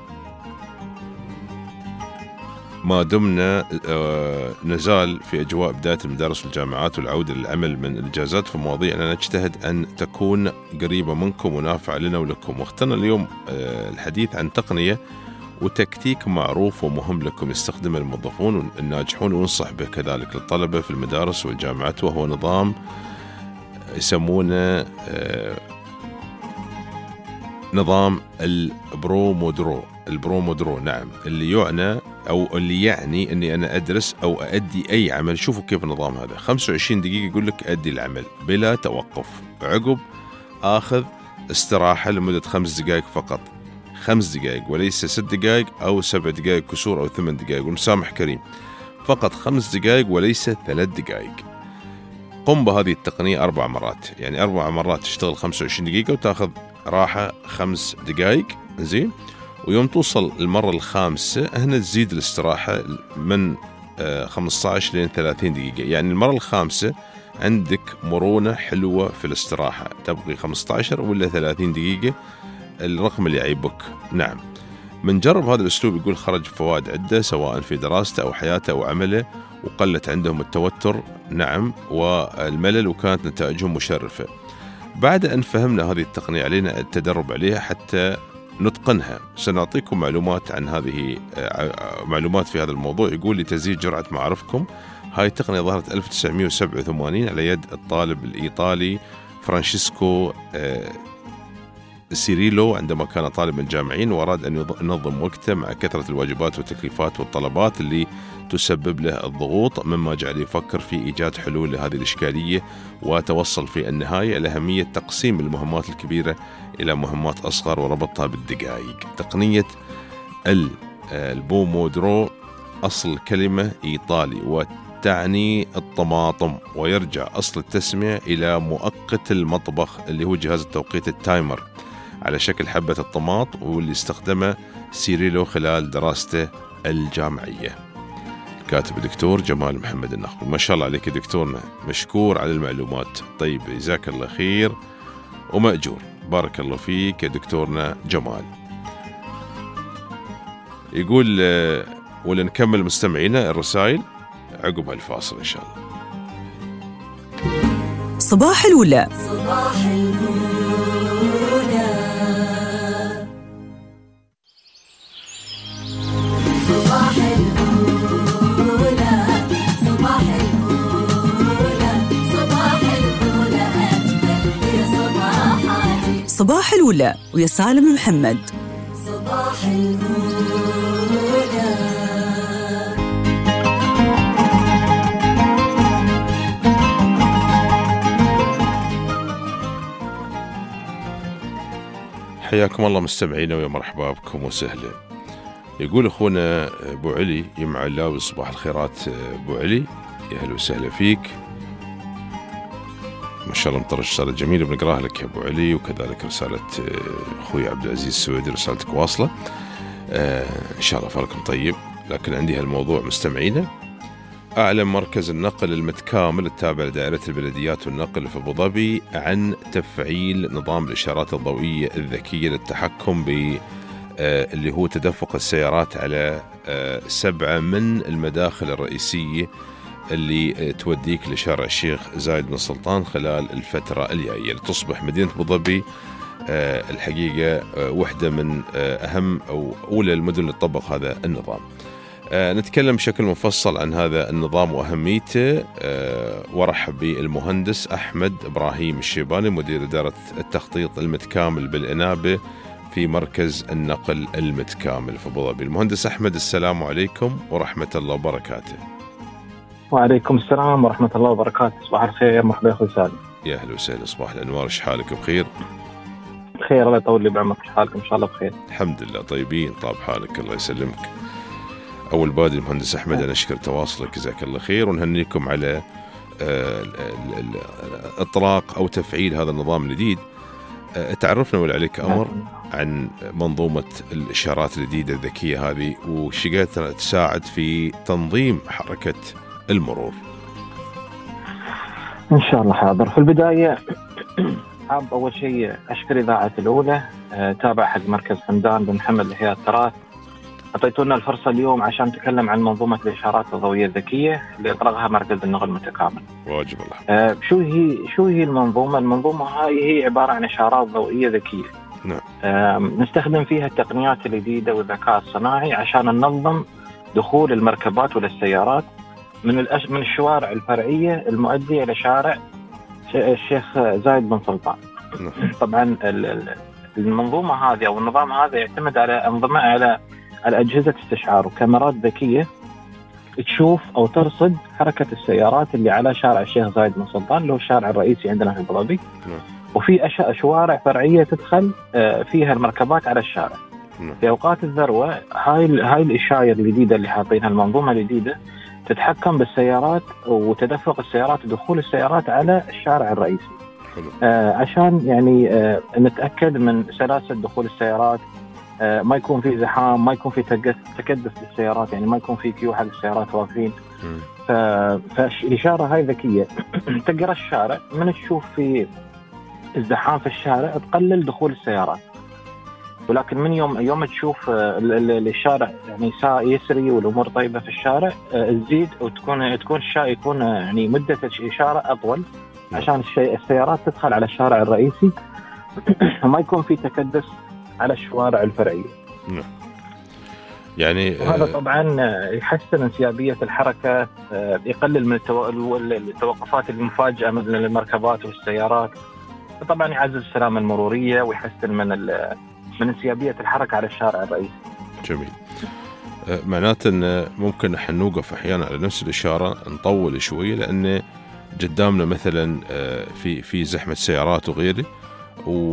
ما دمنا نزال في أجواء بداية المدارس والجامعات والعودة للعمل من الإجازات، فمواضيعنا نجتهد أن تكون قريبة منكم ونافعة لنا ولكم. واخترنا اليوم الحديث عن تقنية وتكتيك معروف ومهم لكم يستخدمه الموظفون الناجحون وننصح به كذلك للطلبة في المدارس والجامعات، وهو نظام يسمونه نظام البرومودرو. البرومودرو نعم، اللي يعنى أو اللي يعني أني أنا أدرس أو أؤدي أي عمل. شوفوا كيف النظام هذا، خمسة وعشرين دقيقة يقول لك أدي العمل بلا توقف، عقب آخذ استراحة لمدة خمس دقائق فقط، خمس دقائق وليس ست دقائق أو سبع دقائق كسور أو ثمان دقائق، ومسامح كريم، فقط خمس دقائق وليس ثلاث دقائق. قم بهذه التقنية أربع مرات، يعني أربع مرات تشتغل خمسة وعشرين دقيقة وتأخذ راحة خمس دقائق، زين. ويوم توصل المرة الخامسة هنا تزيد الاستراحة من خمسة عشر لين ثلاثين دقيقة، يعني المرة الخامسة عندك مرونة حلوة في الاستراحة، تبقي خمسة عشر ولا ثلاثين دقيقة الرقم اللي يعيبك. نعم، من جرب هذا الأسلوب يقول خرج فوائد عدة سواء في دراسته أو حياته أو عمله، وقلت عندهم التوتر نعم والملل، وكانت نتائجهم مشرفة. بعد أن فهمنا هذه التقنية علينا التدرب عليها حتى نتقنها. سنعطيكم معلومات عن هذه معلومات في هذا الموضوع. يقول لتزيد جرعة معرفكم، هاي التقنية ظهرت ألف وتسعمائة وسبعة وثمانين على يد الطالب الإيطالي فرانشيسكو سيريلو عندما كان طالبا جامعيا وأراد أن ينظم وقته مع كثرة الواجبات والتكليفات والطلبات اللي تسبب له الضغوط، مما جعل يفكر في إيجاد حلول لهذه الإشكالية، وتوصل في النهاية إلى أهمية تقسيم المهمات الكبيرة إلى مهمات أصغر وربطها بالدقائق. تقنية البومودرو أصل كلمة إيطالي تعني الطماطم، ويرجع أصل التسمية إلى مؤقت المطبخ اللي هو جهاز التوقيت التايمر على شكل حبة الطماط، واللي استخدمه سيريلو خلال دراسته الجامعية. كاتب الدكتور جمال محمد النخبل. ما شاء الله عليك دكتورنا، مشكور على المعلومات. طيب جزاك الله خير ومأجور، بارك الله فيك يا دكتورنا جمال. يقول ولا نكمل مستمعينا الرسائل عقب هالفاصل إن شاء الله. صباح الولا. صباح الولا. صباح الولا. صباح الولا. صباح الولا أجمل في صباحاتي. صباح الولا ويا سالم محمد. صباح الولا. حياكم الله مستمعينا ويا مرحبا بكم وسهلا. يقول أخونا أبو علي يمع الله صباح الخيرات أبو علي، يا أهلا وسهلا فيك. ما شاء الله مطر رسالة جميلة بنقراها لك يا أبو علي، وكذلك رسالة أخوي عبد العزيز السويدي رسالتك واصلة إن شاء الله فالكم طيب. لكن عندي هالموضوع مستمعينا. أعلن مركز النقل المتكامل التابع لدائرة البلديات والنقل في أبو ظبي عن تفعيل نظام الإشارات الضوئية الذكية للتحكم ب اللي هو تدفق السيارات على سبعة من المداخل الرئيسية اللي توديك لشارع الشيخ زايد بن سلطان خلال الفترة الجاية، لتصبح مدينة أبو ظبي الحقيقة واحدة من أهم أو أولى المدن اللي تطبق هذا النظام. أه نتكلم بشكل مفصل عن هذا النظام وأهميته. أه ورحب بالمهندس أحمد إبراهيم الشيباني مدير إدارة التخطيط المتكامل بالإنابة في مركز النقل المتكامل في أبو ظبي. المهندس أحمد، السلام عليكم ورحمة الله وبركاته. وعليكم السلام ورحمة الله وبركاته. صباح الخير، مرحبا يا أخوي سالم. يا أهلا وسهلا، صباح الأنوار، إيش حالك؟ بخير؟ بخير، الله يطول لي بعمرك. إيش حالكم؟ إن شاء الله بخير. الحمد لله طيبين، طاب حالك، الله يسلمك. أول بادي المهندس أحمد أنا أشكر تواصلك، جزاك الله خير، ونهنيكم على إطلاق أو تفعيل هذا النظام الجديد. تعرفنا ولا عليك أمر عن منظومة الإشارات الجديدة الذكية هذه وش قدرت تساعد في تنظيم حركة المرور؟ إن شاء الله حاضر. في البداية حاب أول شيء أشكر إذاعة الأولى تابع حق مركز حمدان بن محمد لإحياء التراث، أعطيتونا الفرصة اليوم عشان نتكلم عن منظومة الإشارات الضوئية الذكية اللي أطلقها مركز النقل المتكامل. واجب الله. آه شو هي شو هي المنظومة؟ المنظومة هاي هي عبارة عن إشارات ضوئية ذكية. نعم. آه نستخدم فيها التقنيات الجديدة والذكاء الصناعي عشان ننظم دخول المركبات والسيارات من الأش... من الشوارع الفرعية المؤدية إلى شارع الشيخ زايد بن سلطان. نعم. طبعا المنظومة هذه أو النظام هذا يعتمد على أنظمة على على أجهزة استشعار وكاميرات ذكية تشوف أو ترصد حركة السيارات اللي على شارع الشيخ زايد بن سلطان اللي هو الشارع الرئيسي عندنا في أبو ظبي. وفي أش... شوارع فرعية تدخل فيها المركبات على الشارع. في أوقات الذروة هاي ال... هاي الإشارة الجديدة اللي حاطينها، المنظومة الجديدة تتحكم بالسيارات وتدفق السيارات ودخول السيارات على الشارع الرئيسي. آه عشان يعني آه نتأكد من سلاسة دخول السيارات، آه ما يكون في زحام، ما يكون في تكدس للسيارات، يعني ما يكون في كيو حق السيارات واقفين. فالإشارة هاي ذكية تقرأ الشارع، من تشوف في الزحام في الشارع تقلل دخول السيارات، ولكن من يوم يوم تشوف الشارع يعني يسري والأمور طيبة في الشارع تزيد وتكون تكون الشارع يكون يعني مدة الإشارة أطول عشان الشيء السيارات تدخل على الشارع الرئيسي وما يكون في تكدس على الشوارع الفرعية. نعم. يعني وهذا طبعا يحسن انسيابية الحركة، يقلل من التوقفات المفاجئة من المركبات والسيارات، طبعا يعزز السلامة المرورية ويحسن من من انسيابية الحركة على الشارع الرئيسي. جميل. معناته أن ممكن نحن نوقف أحيانا على نفس الإشارة نطول شوية لأن قدامنا مثلا في في زحمة سيارات وغيره،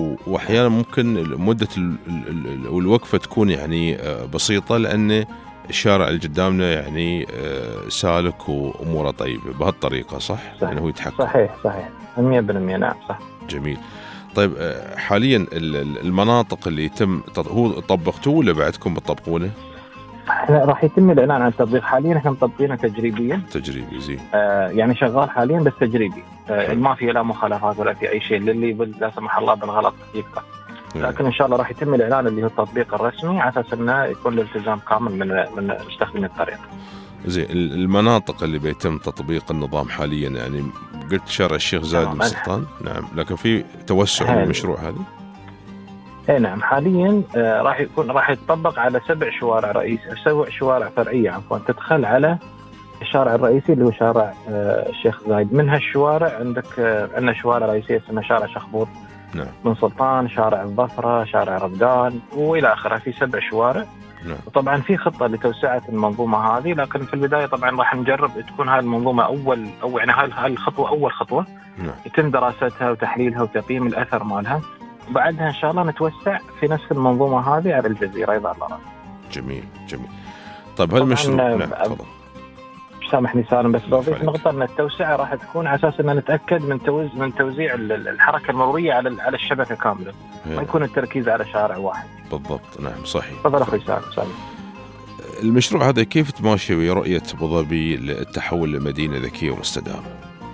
وأحيانا ممكن مدة الوقفة تكون يعني بسيطة لأن الشارع اللي قدامنا يعني آه سالك واموره طيبه بهالطريقه، صح؟ صح. يعني هو يتحكم. صحيح صحيح مية بالمية. نعم صح. جميل. طيب آه حاليا المناطق اللي يتم هو طبقتوه ولا بعدكم بتطبقونه؟ احنا راح يتم الاعلان عن التطبيق. حاليا احنا مطبقينه تجريبيا. تجريبي زين. آه يعني شغال حاليا بس تجريبي. آه ما في لا مخالفات ولا في اي شيء للي لا سمح الله بالغلط يقطع. لكن ان شاء الله راح يتم الاعلان اللي هو التطبيق الرسمي على اساس انه يكون الالتزام كامل من من مستخدمي الطريق. زين. المناطق اللي بيتم تطبيق النظام حاليا يعني قلت شارع الشيخ زايد بن سلطان. نعم. لكن في توسع للمشروع هذا؟ اي نعم. حاليا آه راح يكون راح يتطبق على سبع شوارع رئيسية، سبع شوارع فرعية عفوا تدخل على الشارع الرئيسي اللي هو شارع آه الشيخ زايد. من هالشوارع عندك آه عندنا شوارع رئيسية اسمها شارع شخبور نعم. بن سلطان، شارع الظفرة، شارع رمضان والى اخره. في سبع شوارع. نعم. وطبعا في خطة لتوسعة المنظومة هذه، لكن في البداية طبعا راح نجرب تكون هاي المنظومة اول او يعني هاي الخطوة اول خطوة. نعم. يتم دراستها وتحليلها وتقييم الاثر مالها، وبعدها ان شاء الله نتوسع في نفس المنظومة هذه على الجزيرة اذا الله. جميل جميل. طيب هالمشروع نعم تفضل. سامحني سالم بس بضيف نقطة ان التوسعة راح تكون على اساس ان نتأكد من توزيع من توزيع الحركة المرورية على على الشبكة كاملة، ما يكون التركيز على شارع واحد. بالضبط. نعم صحيح. تفضل اخوي سالم. سالم. المشروع هذا كيف تماشي ويا رؤية أبو ظبي للتحول لمدينة ذكية ومستدامة؟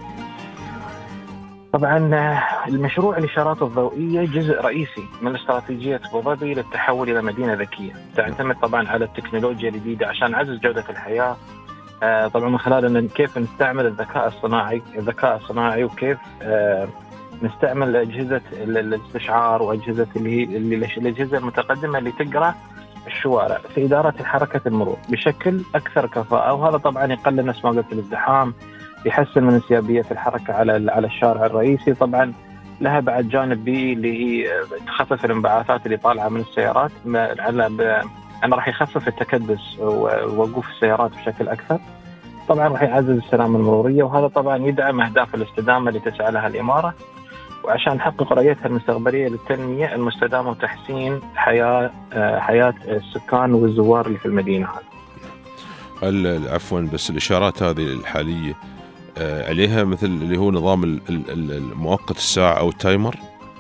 طبعا المشروع الإشارات الضوئية جزء رئيسي من استراتيجية أبو ظبي للتحول إلى مدينة ذكية، تعتمد طبعا على التكنولوجيا الجديدة عشان نعزز جودة الحياة. آه طبعا من خلال إن كيف نستعمل الذكاء الصناعي الذكاء الصناعي وكيف آه نستعمل أجهزة الاستشعار وأجهزة اللي هي اللي الأجهزة المتقدمة اللي تقرأ الشوارع في إدارة حركة المرور بشكل أكثر كفاءة، وهذا طبعا يقلل نفس ما قلت الازدحام، يحسن من انسيابية الحركة على على الشارع الرئيسي. طبعا لها بعد جانب بي اللي هي تخفف الانبعاثات اللي طالعة من السيارات، على أنا راح يخفف التكدس ووقوف السيارات بشكل أكثر. طبعا راح يعزز السلامة المرورية، وهذا طبعا يدعم أهداف الاستدامة اللي تسعى لها الإمارة، وعشان نحقق رؤيتها المستقبلية للتنمية المستدامة وتحسين حياة حياة السكان والزوار اللي في المدينة هذه. عفوا بس الإشارات هذه الحالية عليها مثل اللي هو نظام المؤقت الساعة أو التايمر؟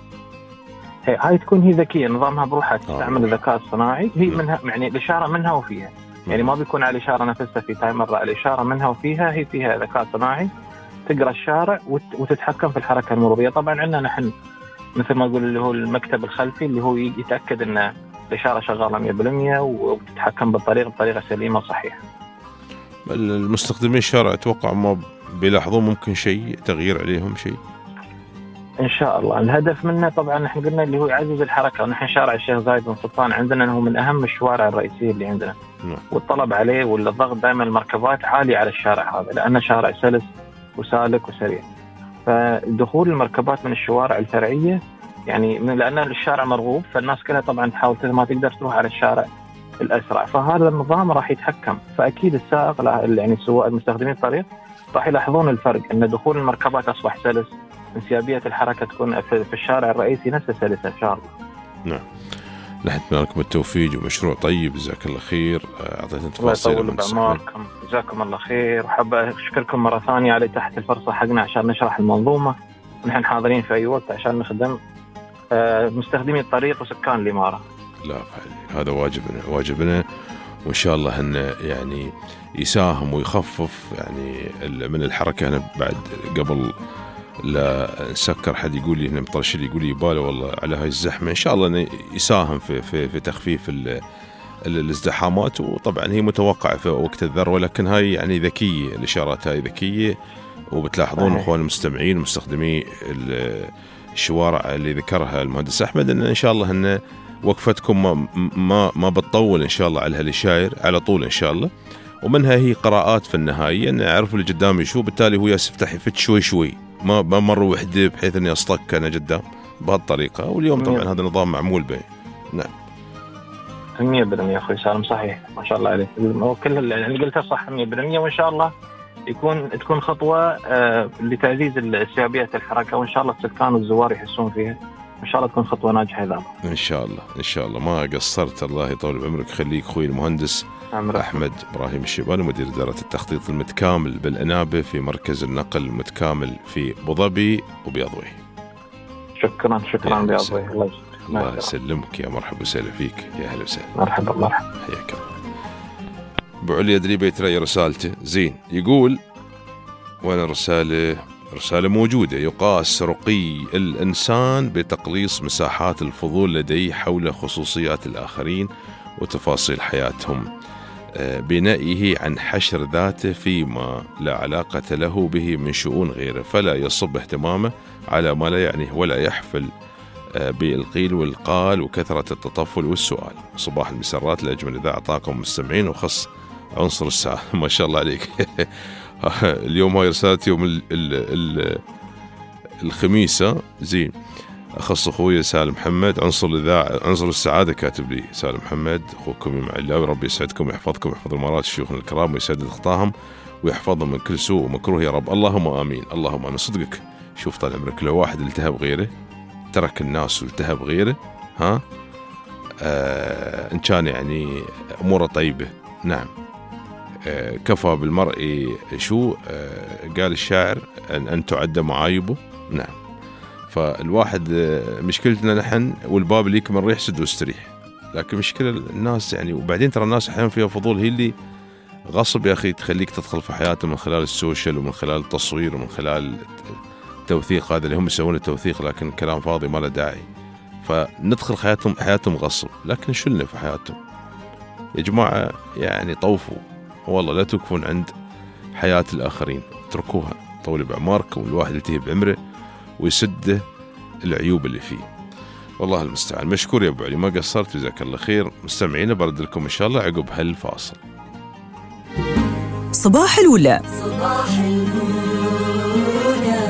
هاي تكون هي ذكية، نظامها بروحها تستعمل آه. الذكاء الصناعي. هي منها يعني الإشارة منها وفيها، يعني ما بيكون على الإشارة نفسها في تايمر، لا الإشارة منها وفيها، هي فيها ذكاء صناعي تقرأ الشارع وتتحكم في الحركة المرورية. طبعا عندنا نحن مثل ما أقول اللي هو المكتب الخلفي اللي هو يتأكد أن الإشارة شغالة مية بالمية وتتحكم بالطريق بطريقة سليمة وصحيحة. المستخدمين الشارع أتوقع ما بيلاحظون ممكن شيء تغيير عليهم شيء إن شاء الله. الهدف منه طبعا نحن قلنا اللي هو يعزز الحركة، ونحن شارع الشيخ زايد بن سلطان عندنا هو من أهم الشوارع الرئيسية اللي عندنا نعم. والطلب عليه والضغط دائما المركبات عالي على الشارع هذا لأنه شارع سلس وسالك وسريع، فدخول المركبات من الشوارع الفرعية يعني من لأن الشارع مرغوب، فالناس كلها طبعا تحاول ما تقدر تروح على الشارع الأسرع، فهذا النظام راح يتحكم. فأكيد السائق يعني سواء المستخدمين الطريق راح يلاحظون الفرق أن دخول المركبات أصبح سلس، انسيابية الحركة تكون في الشارع الرئيسي نفسه سلسة إن شاء الله. نعم. نتمنى لكم التوفيق ومشروع طيب. جزاك الله خير. أعطيتنا تفاصيل من بعماركم. جزاكم الله خير، وحاب أشكركم مرة ثانية على تحت الفرصة حقنا عشان نشرح المنظومة، ونحن حاضرين في أي وقت عشان نخدم مستخدمي الطريق وسكان الإمارة. لا هذا واجبنا واجبنا وإن شاء الله أن يعني يساهم ويخفف يعني من الحركة. أنا بعد قبل لا نسكر حد يقول لي هنا مطرشلي يقول لي يباله والله على هاي الزحمة، إن شاء الله أنه يساهم في في في تخفيف الازدحامات. وطبعا هي متوقعة في وقت الذروة، لكن هاي يعني ذكية، الإشارات هاي ذكية، وبتلاحظون أخوان المستمعين ومستخدمي الشوارع اللي ذكرها المهندس أحمد أن إن شاء الله أن وقفتكم ما ما ما بتطول إن شاء الله على هالإشاير على طول إن شاء الله. ومنها هي قراءات في النهاية أن يعرفوا اللي قدامي شو، بالتالي هو يفتح يفت شوي شوي، ما ما مرة وحدة بحيث أني أصطك أنا قدام بهالطريقة. واليوم طبعا هذا النظام معمول به. نعم مية بالمية أخوي سالم، صحيح ما شاء الله عليك، وكل اللي قلته صح مية بالمية، وإن شاء الله يكون تكون خطوة آه لتعزيز انسيابية الحركة، وإن شاء الله السكان والزوار يحسون فيها إن شاء الله تكون خطوة ناجحة إذا إن شاء الله إن شاء الله ما قصرت. الله يطول بعمرك. خليك أخوي المهندس عمرك. أحمد إبراهيم الشيباني مدير إدارة التخطيط المتكامل بالأنابة في مركز النقل المتكامل في أبو ظبي وبيضوي. شكرا شكرا بيضوي. الله الله يسلمك. يا مرحبا وسهلا فيك. يا أهلا وسهلا. مرحبا مرحبا. حياك الله. أبو علي أدري بيتري رسالته زين. يقول وأنا رسالة رسالة موجودة. يقاس رقي الإنسان بتقليص مساحات الفضول لديه حول خصوصيات الآخرين وتفاصيل حياتهم، بنائه عن حشر ذاته فيما لا علاقة له به من شؤون غيره، فلا يصب اهتمامه على ما لا يعنيه ولا يحفل بالقيل والقال وكثرة التطفل والسؤال. صباح المسرات لأجمل إذاعة طاقم مستمعين وخص عنصر الساعة. ما شاء الله عليك. اليوم هاي رسالة يوم ال ال ال الخميسة. زين. أخص أخوي سالم محمد عنصر الإذاعة عنصر السعادة. كاتب لي سالم محمد أخوكم معلاوي. ربي يسعدكم ويحفظكم ويحفظ الإمارات شيوخنا الكرام ويسدد خطاهم ويحفظهم من كل سوء ومكروه يا رب. اللهم آمين. اللهم آمين. صدقك شوف طال عمرك لو واحد التهب غيره ترك الناس والتهب غيره ها آه إن كان يعني أموره طيبة. نعم. آه كفى بالمرء شو آه قال الشاعر أن, أن تعد معايبه. نعم. فالواحد آه مشكلتنا نحن والباب اللي يكمل ريح سد واستريح، لكن مشكلة الناس يعني. وبعدين ترى الناس أحيانا فيها فضول هي اللي غصب يا أخي تخليك تدخل في حياتهم من خلال السوشيال ومن خلال التصوير ومن خلال التوثيق. هذا اللي هم يسوون التوثيق لكن كلام فاضي ما له داعي. فندخل حياتهم حياتهم غصب، لكن شو لنا في حياتهم يا جماعة؟ يعني طوفوا والله لا توقفون عند حياة الآخرين، اتركوها. طولوا بعماركم والواحد يلتهي بعمره ويسده العيوب اللي فيه. والله المستعان. مشكور يا أبو علي ما قصرت جزاك الله خير. مستمعين برد لكم إن شاء الله عقب هالفاصل. صباح الولا. صباح الولا.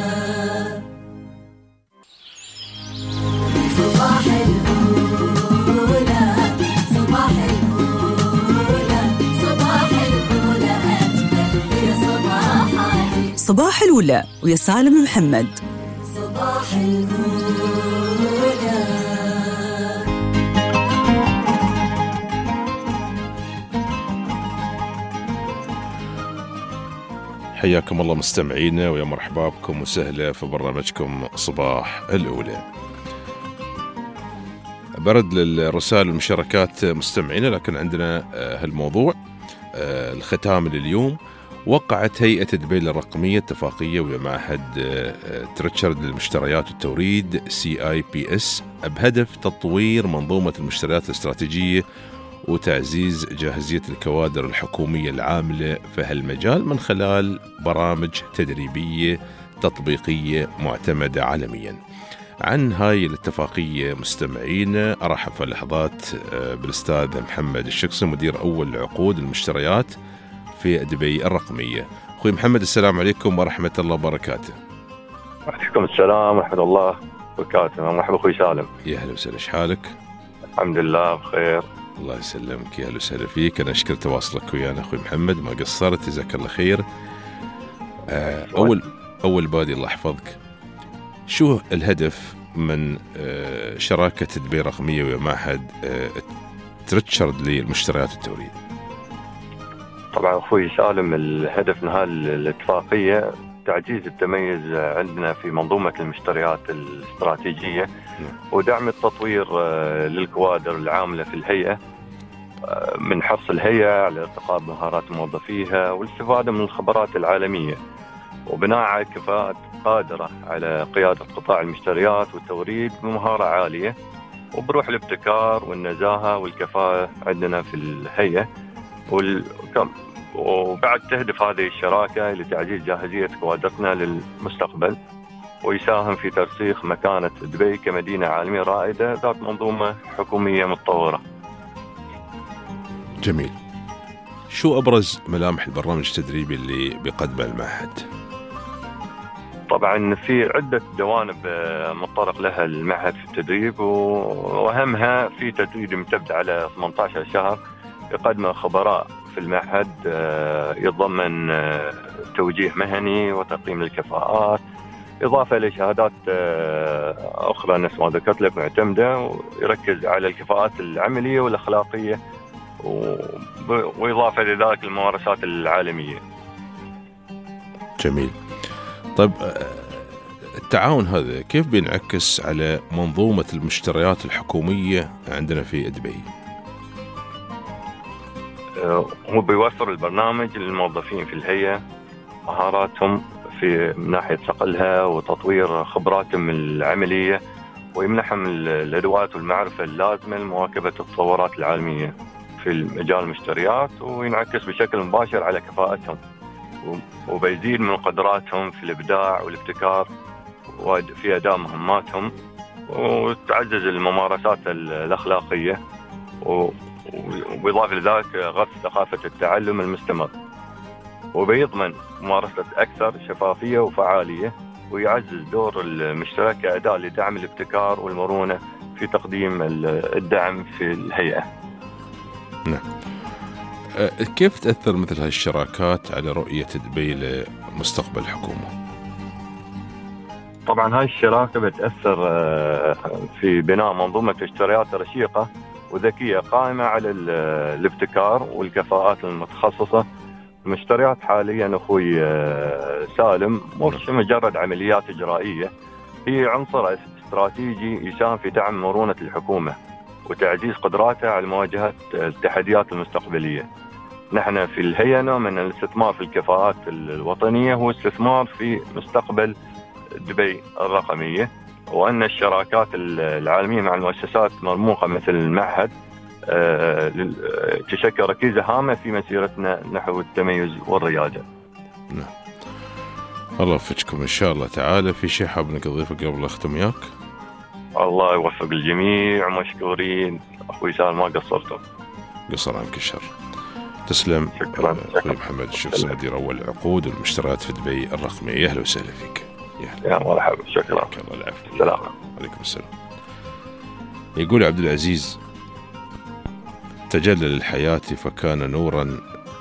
صباح الولا. صباح الولا. صباح الولا أجمل في صباحاتي. صباح الولا ويا سالم محمد. صباح الولا. حياكم الله مستمعينا ويا مرحبا بكم وسهلا في برنامجكم صباح الأولى. برد للرسائل والمشاركات مستمعينا، لكن عندنا هالموضوع الختام لليوم. وقعت هيئة دبي الرقمية اتفاقية ويا معهد تريتشارد للمشتريات والتوريد سي آي بي إس بهدف تطوير منظومة المشتريات الاستراتيجية وتعزيز جاهزية الكوادر الحكومية العاملة في هالمجال من خلال برامج تدريبية تطبيقية معتمدة عالميا. عن هاي الاتفاقية مستمعين أرحب في اللحظات بالأستاذ محمد الشقصي مدير أول عقود المشتريات في دبي الرقمية. أخوي محمد السلام عليكم ورحمة الله وبركاته. وعليكم السلام ورحمة الله وبركاته. مرحبا أخوي سالم. يا هلا وسهلا. إيش حالك؟ الحمد لله بخير. الله يسلمك. يا هلا وسهلا فيك. أنا أشكر تواصلك ويانا أخوي محمد ما قصرت جزاك الله خير. آه أول أول بادي الله يحفظك، شو الهدف من آه شراكة دبي الرقمية ويا معهد آه تريتشارد للمشتريات والتوريد؟ طبعا أخوي سالم الهدف من هالاتفاقية تعزيز التميز عندنا في منظومة المشتريات الاستراتيجية ودعم التطوير للكوادر العاملة في الهيئة من حرص الهيئة على ارتقاء مهارات موظفيها والاستفادة من الخبرات العالمية وبناء على كفاءات قادرة على قيادة قطاع المشتريات والتوريد بمهارة عالية وبروح الابتكار والنزاهة والكفاءة عندنا في الهيئة. وبعد تهدف هذه الشراكة لتعزيز جاهزية كوادرنا للمستقبل ويساهم في ترسيخ مكانة دبي كمدينة عالمية رائدة ذات منظومة حكومية متطورة. جميل. شو أبرز ملامح البرنامج التدريبي اللي بيقدمه المعهد؟ طبعا في عدة جوانب متطرق لها المعهد في التدريب وأهمها في تدريب يمتد على ثمانية عشر شهر يقدم خبراء في المعهد يتضمن توجيه مهني وتقييم الكفاءات إضافة لشهادات أخرى نفس ما ذكرت لك معتمدة، ويركز على الكفاءات العملية والأخلاقية، وإضافة لذلك الممارسات العالمية. جميل. طيب التعاون هذا كيف بينعكس على منظومة المشتريات الحكومية عندنا في دبي؟ هو بيوفر البرنامج للموظفين في الهيئة مهاراتهم في من ناحية صقلها وتطوير خبراتهم العملية، ويمنحهم الأدوات والمعرفة اللازمة لمواكبة التطورات العالمية في مجال المشتريات، وينعكس بشكل مباشر على كفاءتهم، وبيزيد من قدراتهم في الإبداع والابتكار في أداء مهماتهم، وتعزز الممارسات الأخلاقية، وبإضافة لذلك غرس ثقافة التعلم المستمر، وبيضمن ممارسة أكثر شفافية وفعالية، ويعزز دور المشترك كأداة لدعم الابتكار والمرونة في تقديم الدعم في الهيئة. نعم. كيف تأثر مثل هالشراكات على رؤية دبي لمستقبل الحكومة؟ طبعا هاي الشراكة بتأثر في بناء منظومة مشتريات رشيقة وذكية قائمة على الابتكار والكفاءات المتخصصة. المشتريات حاليا أخوي سالم مش مجرد عمليات إجرائية، هي عنصر استراتيجي يساهم في دعم مرونة الحكومة وتعزيز قدراتها على مواجهة التحديات المستقبلية. نحن في الهيئة من الاستثمار في الكفاءات الوطنية هو استثمار في مستقبل دبي الرقمية، وأن الشراكات العالمية مع المؤسسات مرموقة مثل المعهد تشكل ركيزة هامة في مسيرتنا نحو التميز والريادة. نعم. الله يوفقكم إن شاء الله تعالى. في شيء حاب انك تضيفه قبل أختم وياك؟ الله يوفق الجميع، مشكورين أخوي سالم، ما قصرتم. قصر عنك الشر. تسلم. شكرا أخوي محمد الشيخ، مدير أول العقود والمشتريات في دبي الرقمية. أهلا وسهلا فيك. يا مرحبا. شكرا. الله العافية. السلام عليكم السلام. يقول عبد العزيز: تجلى للحياة فكان نورا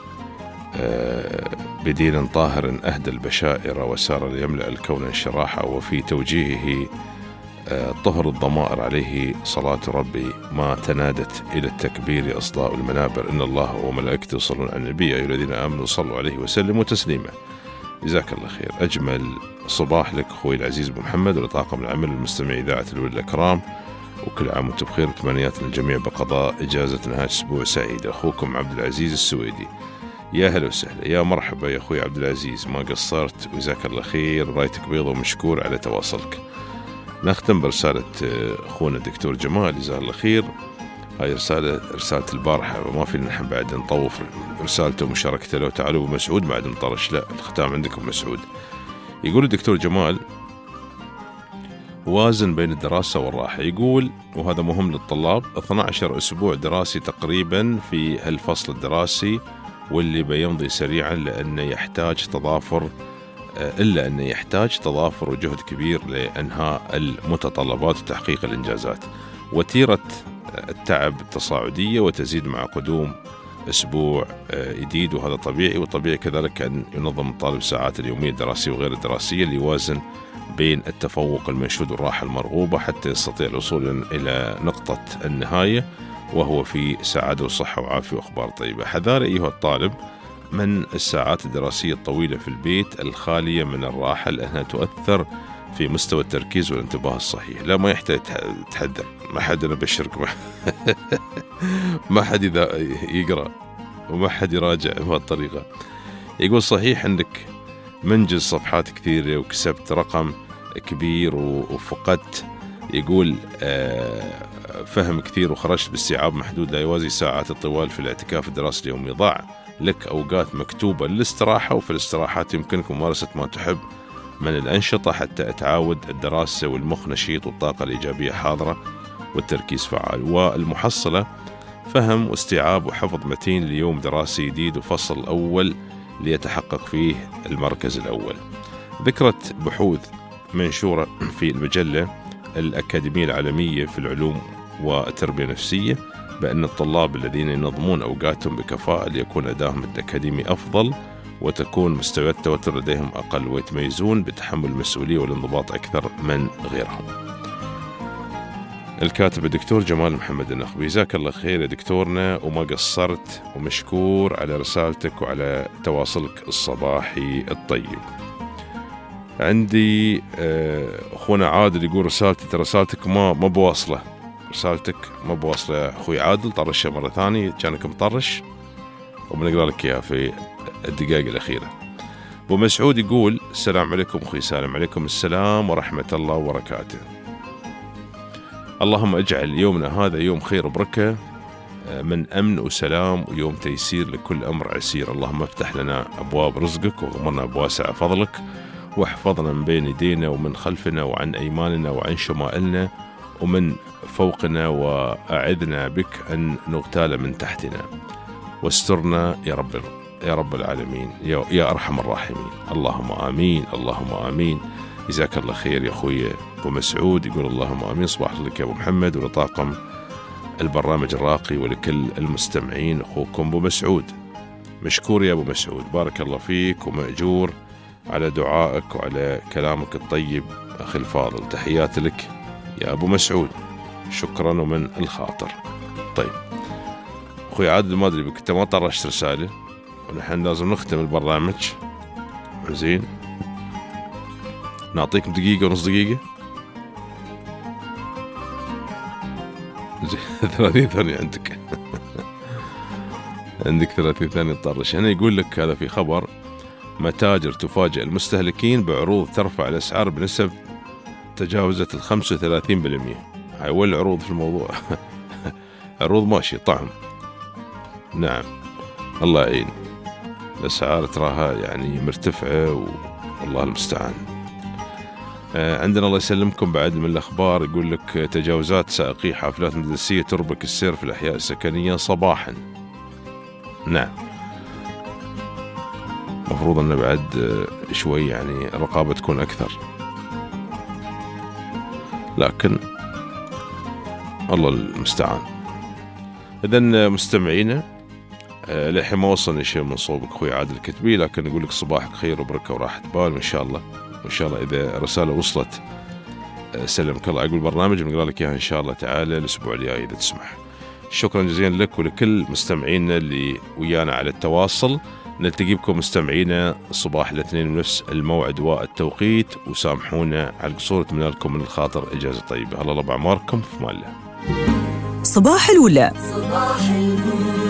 بدين طاهر أهدى البشائر، وسار ليملأ الكون انشراحا، وفي توجيهه طهر الضمائر عليه صلاة ربي، ما تنادت إلى التكبير أصداء المنابر، إن الله وملائكته يصلون على النبي أيها الذين آمنوا صلوا عليه وسلموا تسليما. جزاك الله خير. أجمل صباح لك أخوي العزيز أبو محمد ولطاقم العمل والمستمعي إذاعة الولد الأكرام، وكل عام وانتم بخير، وتمنيات للجميع بقضاء إجازة نهاية أسبوع سعيد. أخوكم عبد العزيز السويدي. يا هلا وسهلا، يا مرحبا يا أخوي عبد العزيز، ما قصرت وجزاك الله خير، رايتك بيضة ومشكور على تواصلك. نختم برسالة أخونا الدكتور جمال، جزاه الله خير. هاي رسالة رسالة البارحة، ما فينا نحن بعد نطوف رسالته ومشاركته. لو تعالوا مسعود بعد مطرش، لا الختام عندكم مسعود. يقول الدكتور جمال: وازن بين الدراسة والراحة. يقول وهذا مهم للطلاب، اثني عشر أسبوع دراسي تقريبا في هالفصل الدراسي، واللي بيمضي سريعا لأنه يحتاج تضافر إلا أنه يحتاج تضافر وجهد كبير لإنهاء المتطلبات وتحقيق الإنجازات. وتيرة التعب التصاعدية وتزيد مع قدوم أسبوع جديد، وهذا طبيعي. وطبيعي كذلك أن ينظم الطالب ساعات اليومية الدراسية وغير الدراسية ليوازن بين التفوق المنشود والراحة المرغوبة حتى يستطيع الوصول إلى نقطة النهاية وهو في سعادة وصحة وعافية وأخبار طيبة. حذار أيها الطالب من الساعات الدراسية الطويلة في البيت الخالية من الراحة، لأنها تؤثر في مستوى التركيز والانتباه الصحيح. لا ما يحتاج تحذر، ما حد أنا بشرك، ما, ما حد إذا يقرأ وما حد يراجع بهالطريقة. يقول صحيح أنك منجز صفحات كثيرة وكسبت رقم كبير وفقدت، يقول فهم كثير وخرجت باستيعاب محدود لا يوازي ساعات الطوال في الاعتكاف الدراسي اليومي. ضاع لك أوقات مكتوبة للاستراحة، وفي الاستراحات يمكنك ممارسة ما تحب من الأنشطة حتى تعود الدراسة والمخ نشيط والطاقة الإيجابية حاضرة والتركيز فعال. والمحصلة فهم واستيعاب وحفظ متين ليوم دراسي جديد وفصل أول ليتحقق فيه المركز الأول. ذكرت بحوث منشورة في المجلة الأكاديمية العالمية في العلوم والتربية النفسية بأن الطلاب الذين ينظمون أوقاتهم بكفاءة ليكون أدائهم الأكاديمي أفضل وتكون مستويات التوتر لديهم أقل، ويتميزون بتحمل المسؤولية والانضباط أكثر من غيرهم. الكاتب الدكتور جمال محمد النخبي. جزاك الله خير يا دكتورنا، وما قصرت، ومشكور على رسالتك وعلى تواصلك الصباحي الطيب. عندي أخونا عادل يقول رسالتي ترى رسالتك ما ما بواصلة، رسالتك ما بواصلة يا أخوي عادل، طرشها مرة ثانية كانك مطرش وبنقرأ لك إياها في الدقائق الأخيرة. أبو مسعود يقول السلام عليكم أخوي سالم. عليكم السلام ورحمة الله وبركاته. اللهم اجعل يومنا هذا يوم خير وبركة من أمن وسلام، ويوم تيسير لكل أمر عسير. اللهم افتح لنا أبواب رزقك وغمرنا بواسع فضلك، واحفظنا من بين يدينا ومن خلفنا وعن أيماننا وعن شمائلنا ومن فوقنا، وأعذنا بك أن نغتال من تحتنا، واسترنا يا رب يا رب العالمين يا, يا أرحم الراحمين. اللهم آمين اللهم آمين. جزاك الله خير يا أخوي أبو مسعود، يقول اللهم آمين. صباح لك يا أبو محمد ولطاقم البرنامج الراقي ولكل المستمعين. أخوكم أبو مسعود. مشكور يا أبو مسعود، بارك الله فيك ومأجور على دعائك وعلى كلامك الطيب أخي الفاضل. تحياتي لك يا أبو مسعود، شكرا ومن الخاطر. طيب أخوي عادل، ما أدري بك أنت ما طرشت رسالة، ونحن لازم نختم البرنامج. زين، نعطيكم دقيقة ونص دقيقة. ثلاثين ثانية عندك. عندك ثلاثين ثانية تطرش. هنا يقول لك هذا في خبر: متاجر تفاجئ المستهلكين بعروض ترفع الأسعار بنسب تجاوزت ال خمسة وثلاثين بالمئة. هاي وين العروض في الموضوع؟ عروض ماشي طعم. نعم الله يعين، الأسعار تراها يعني مرتفعة والله المستعان. عندنا الله يسلمكم بعد من الأخبار، يقول لك تجاوزات سائقي حافلات مدرسية تربك السير في الأحياء السكنية صباحا. نعم، مفروض أن بعد شوي يعني الرقابة تكون أكثر، لكن الله المستعان. إذن مستمعينا، لحين ما وصلني شيء من صوبك أخوي عادل الكتبي، لكن نقول لك صباحك خير وبركة وراحة بال إن شاء الله. وإن شاء الله إذا رسالة وصلت سلمك الله عقب البرنامج بنقرأ لك إياها إن شاء الله تعالى الأسبوع الجاي إذا تسمح. شكرا جزيلا لك ولكل مستمعينا اللي ويانا على التواصل. نلتقي بكم مستمعينا صباح الاثنين بنفس الموعد والتوقيت، وسامحونا على القصور. أتمنى لكم من الخاطر إجازة طيبة. الله بعماركم في مال الله. صباح الولا. صباح الولا.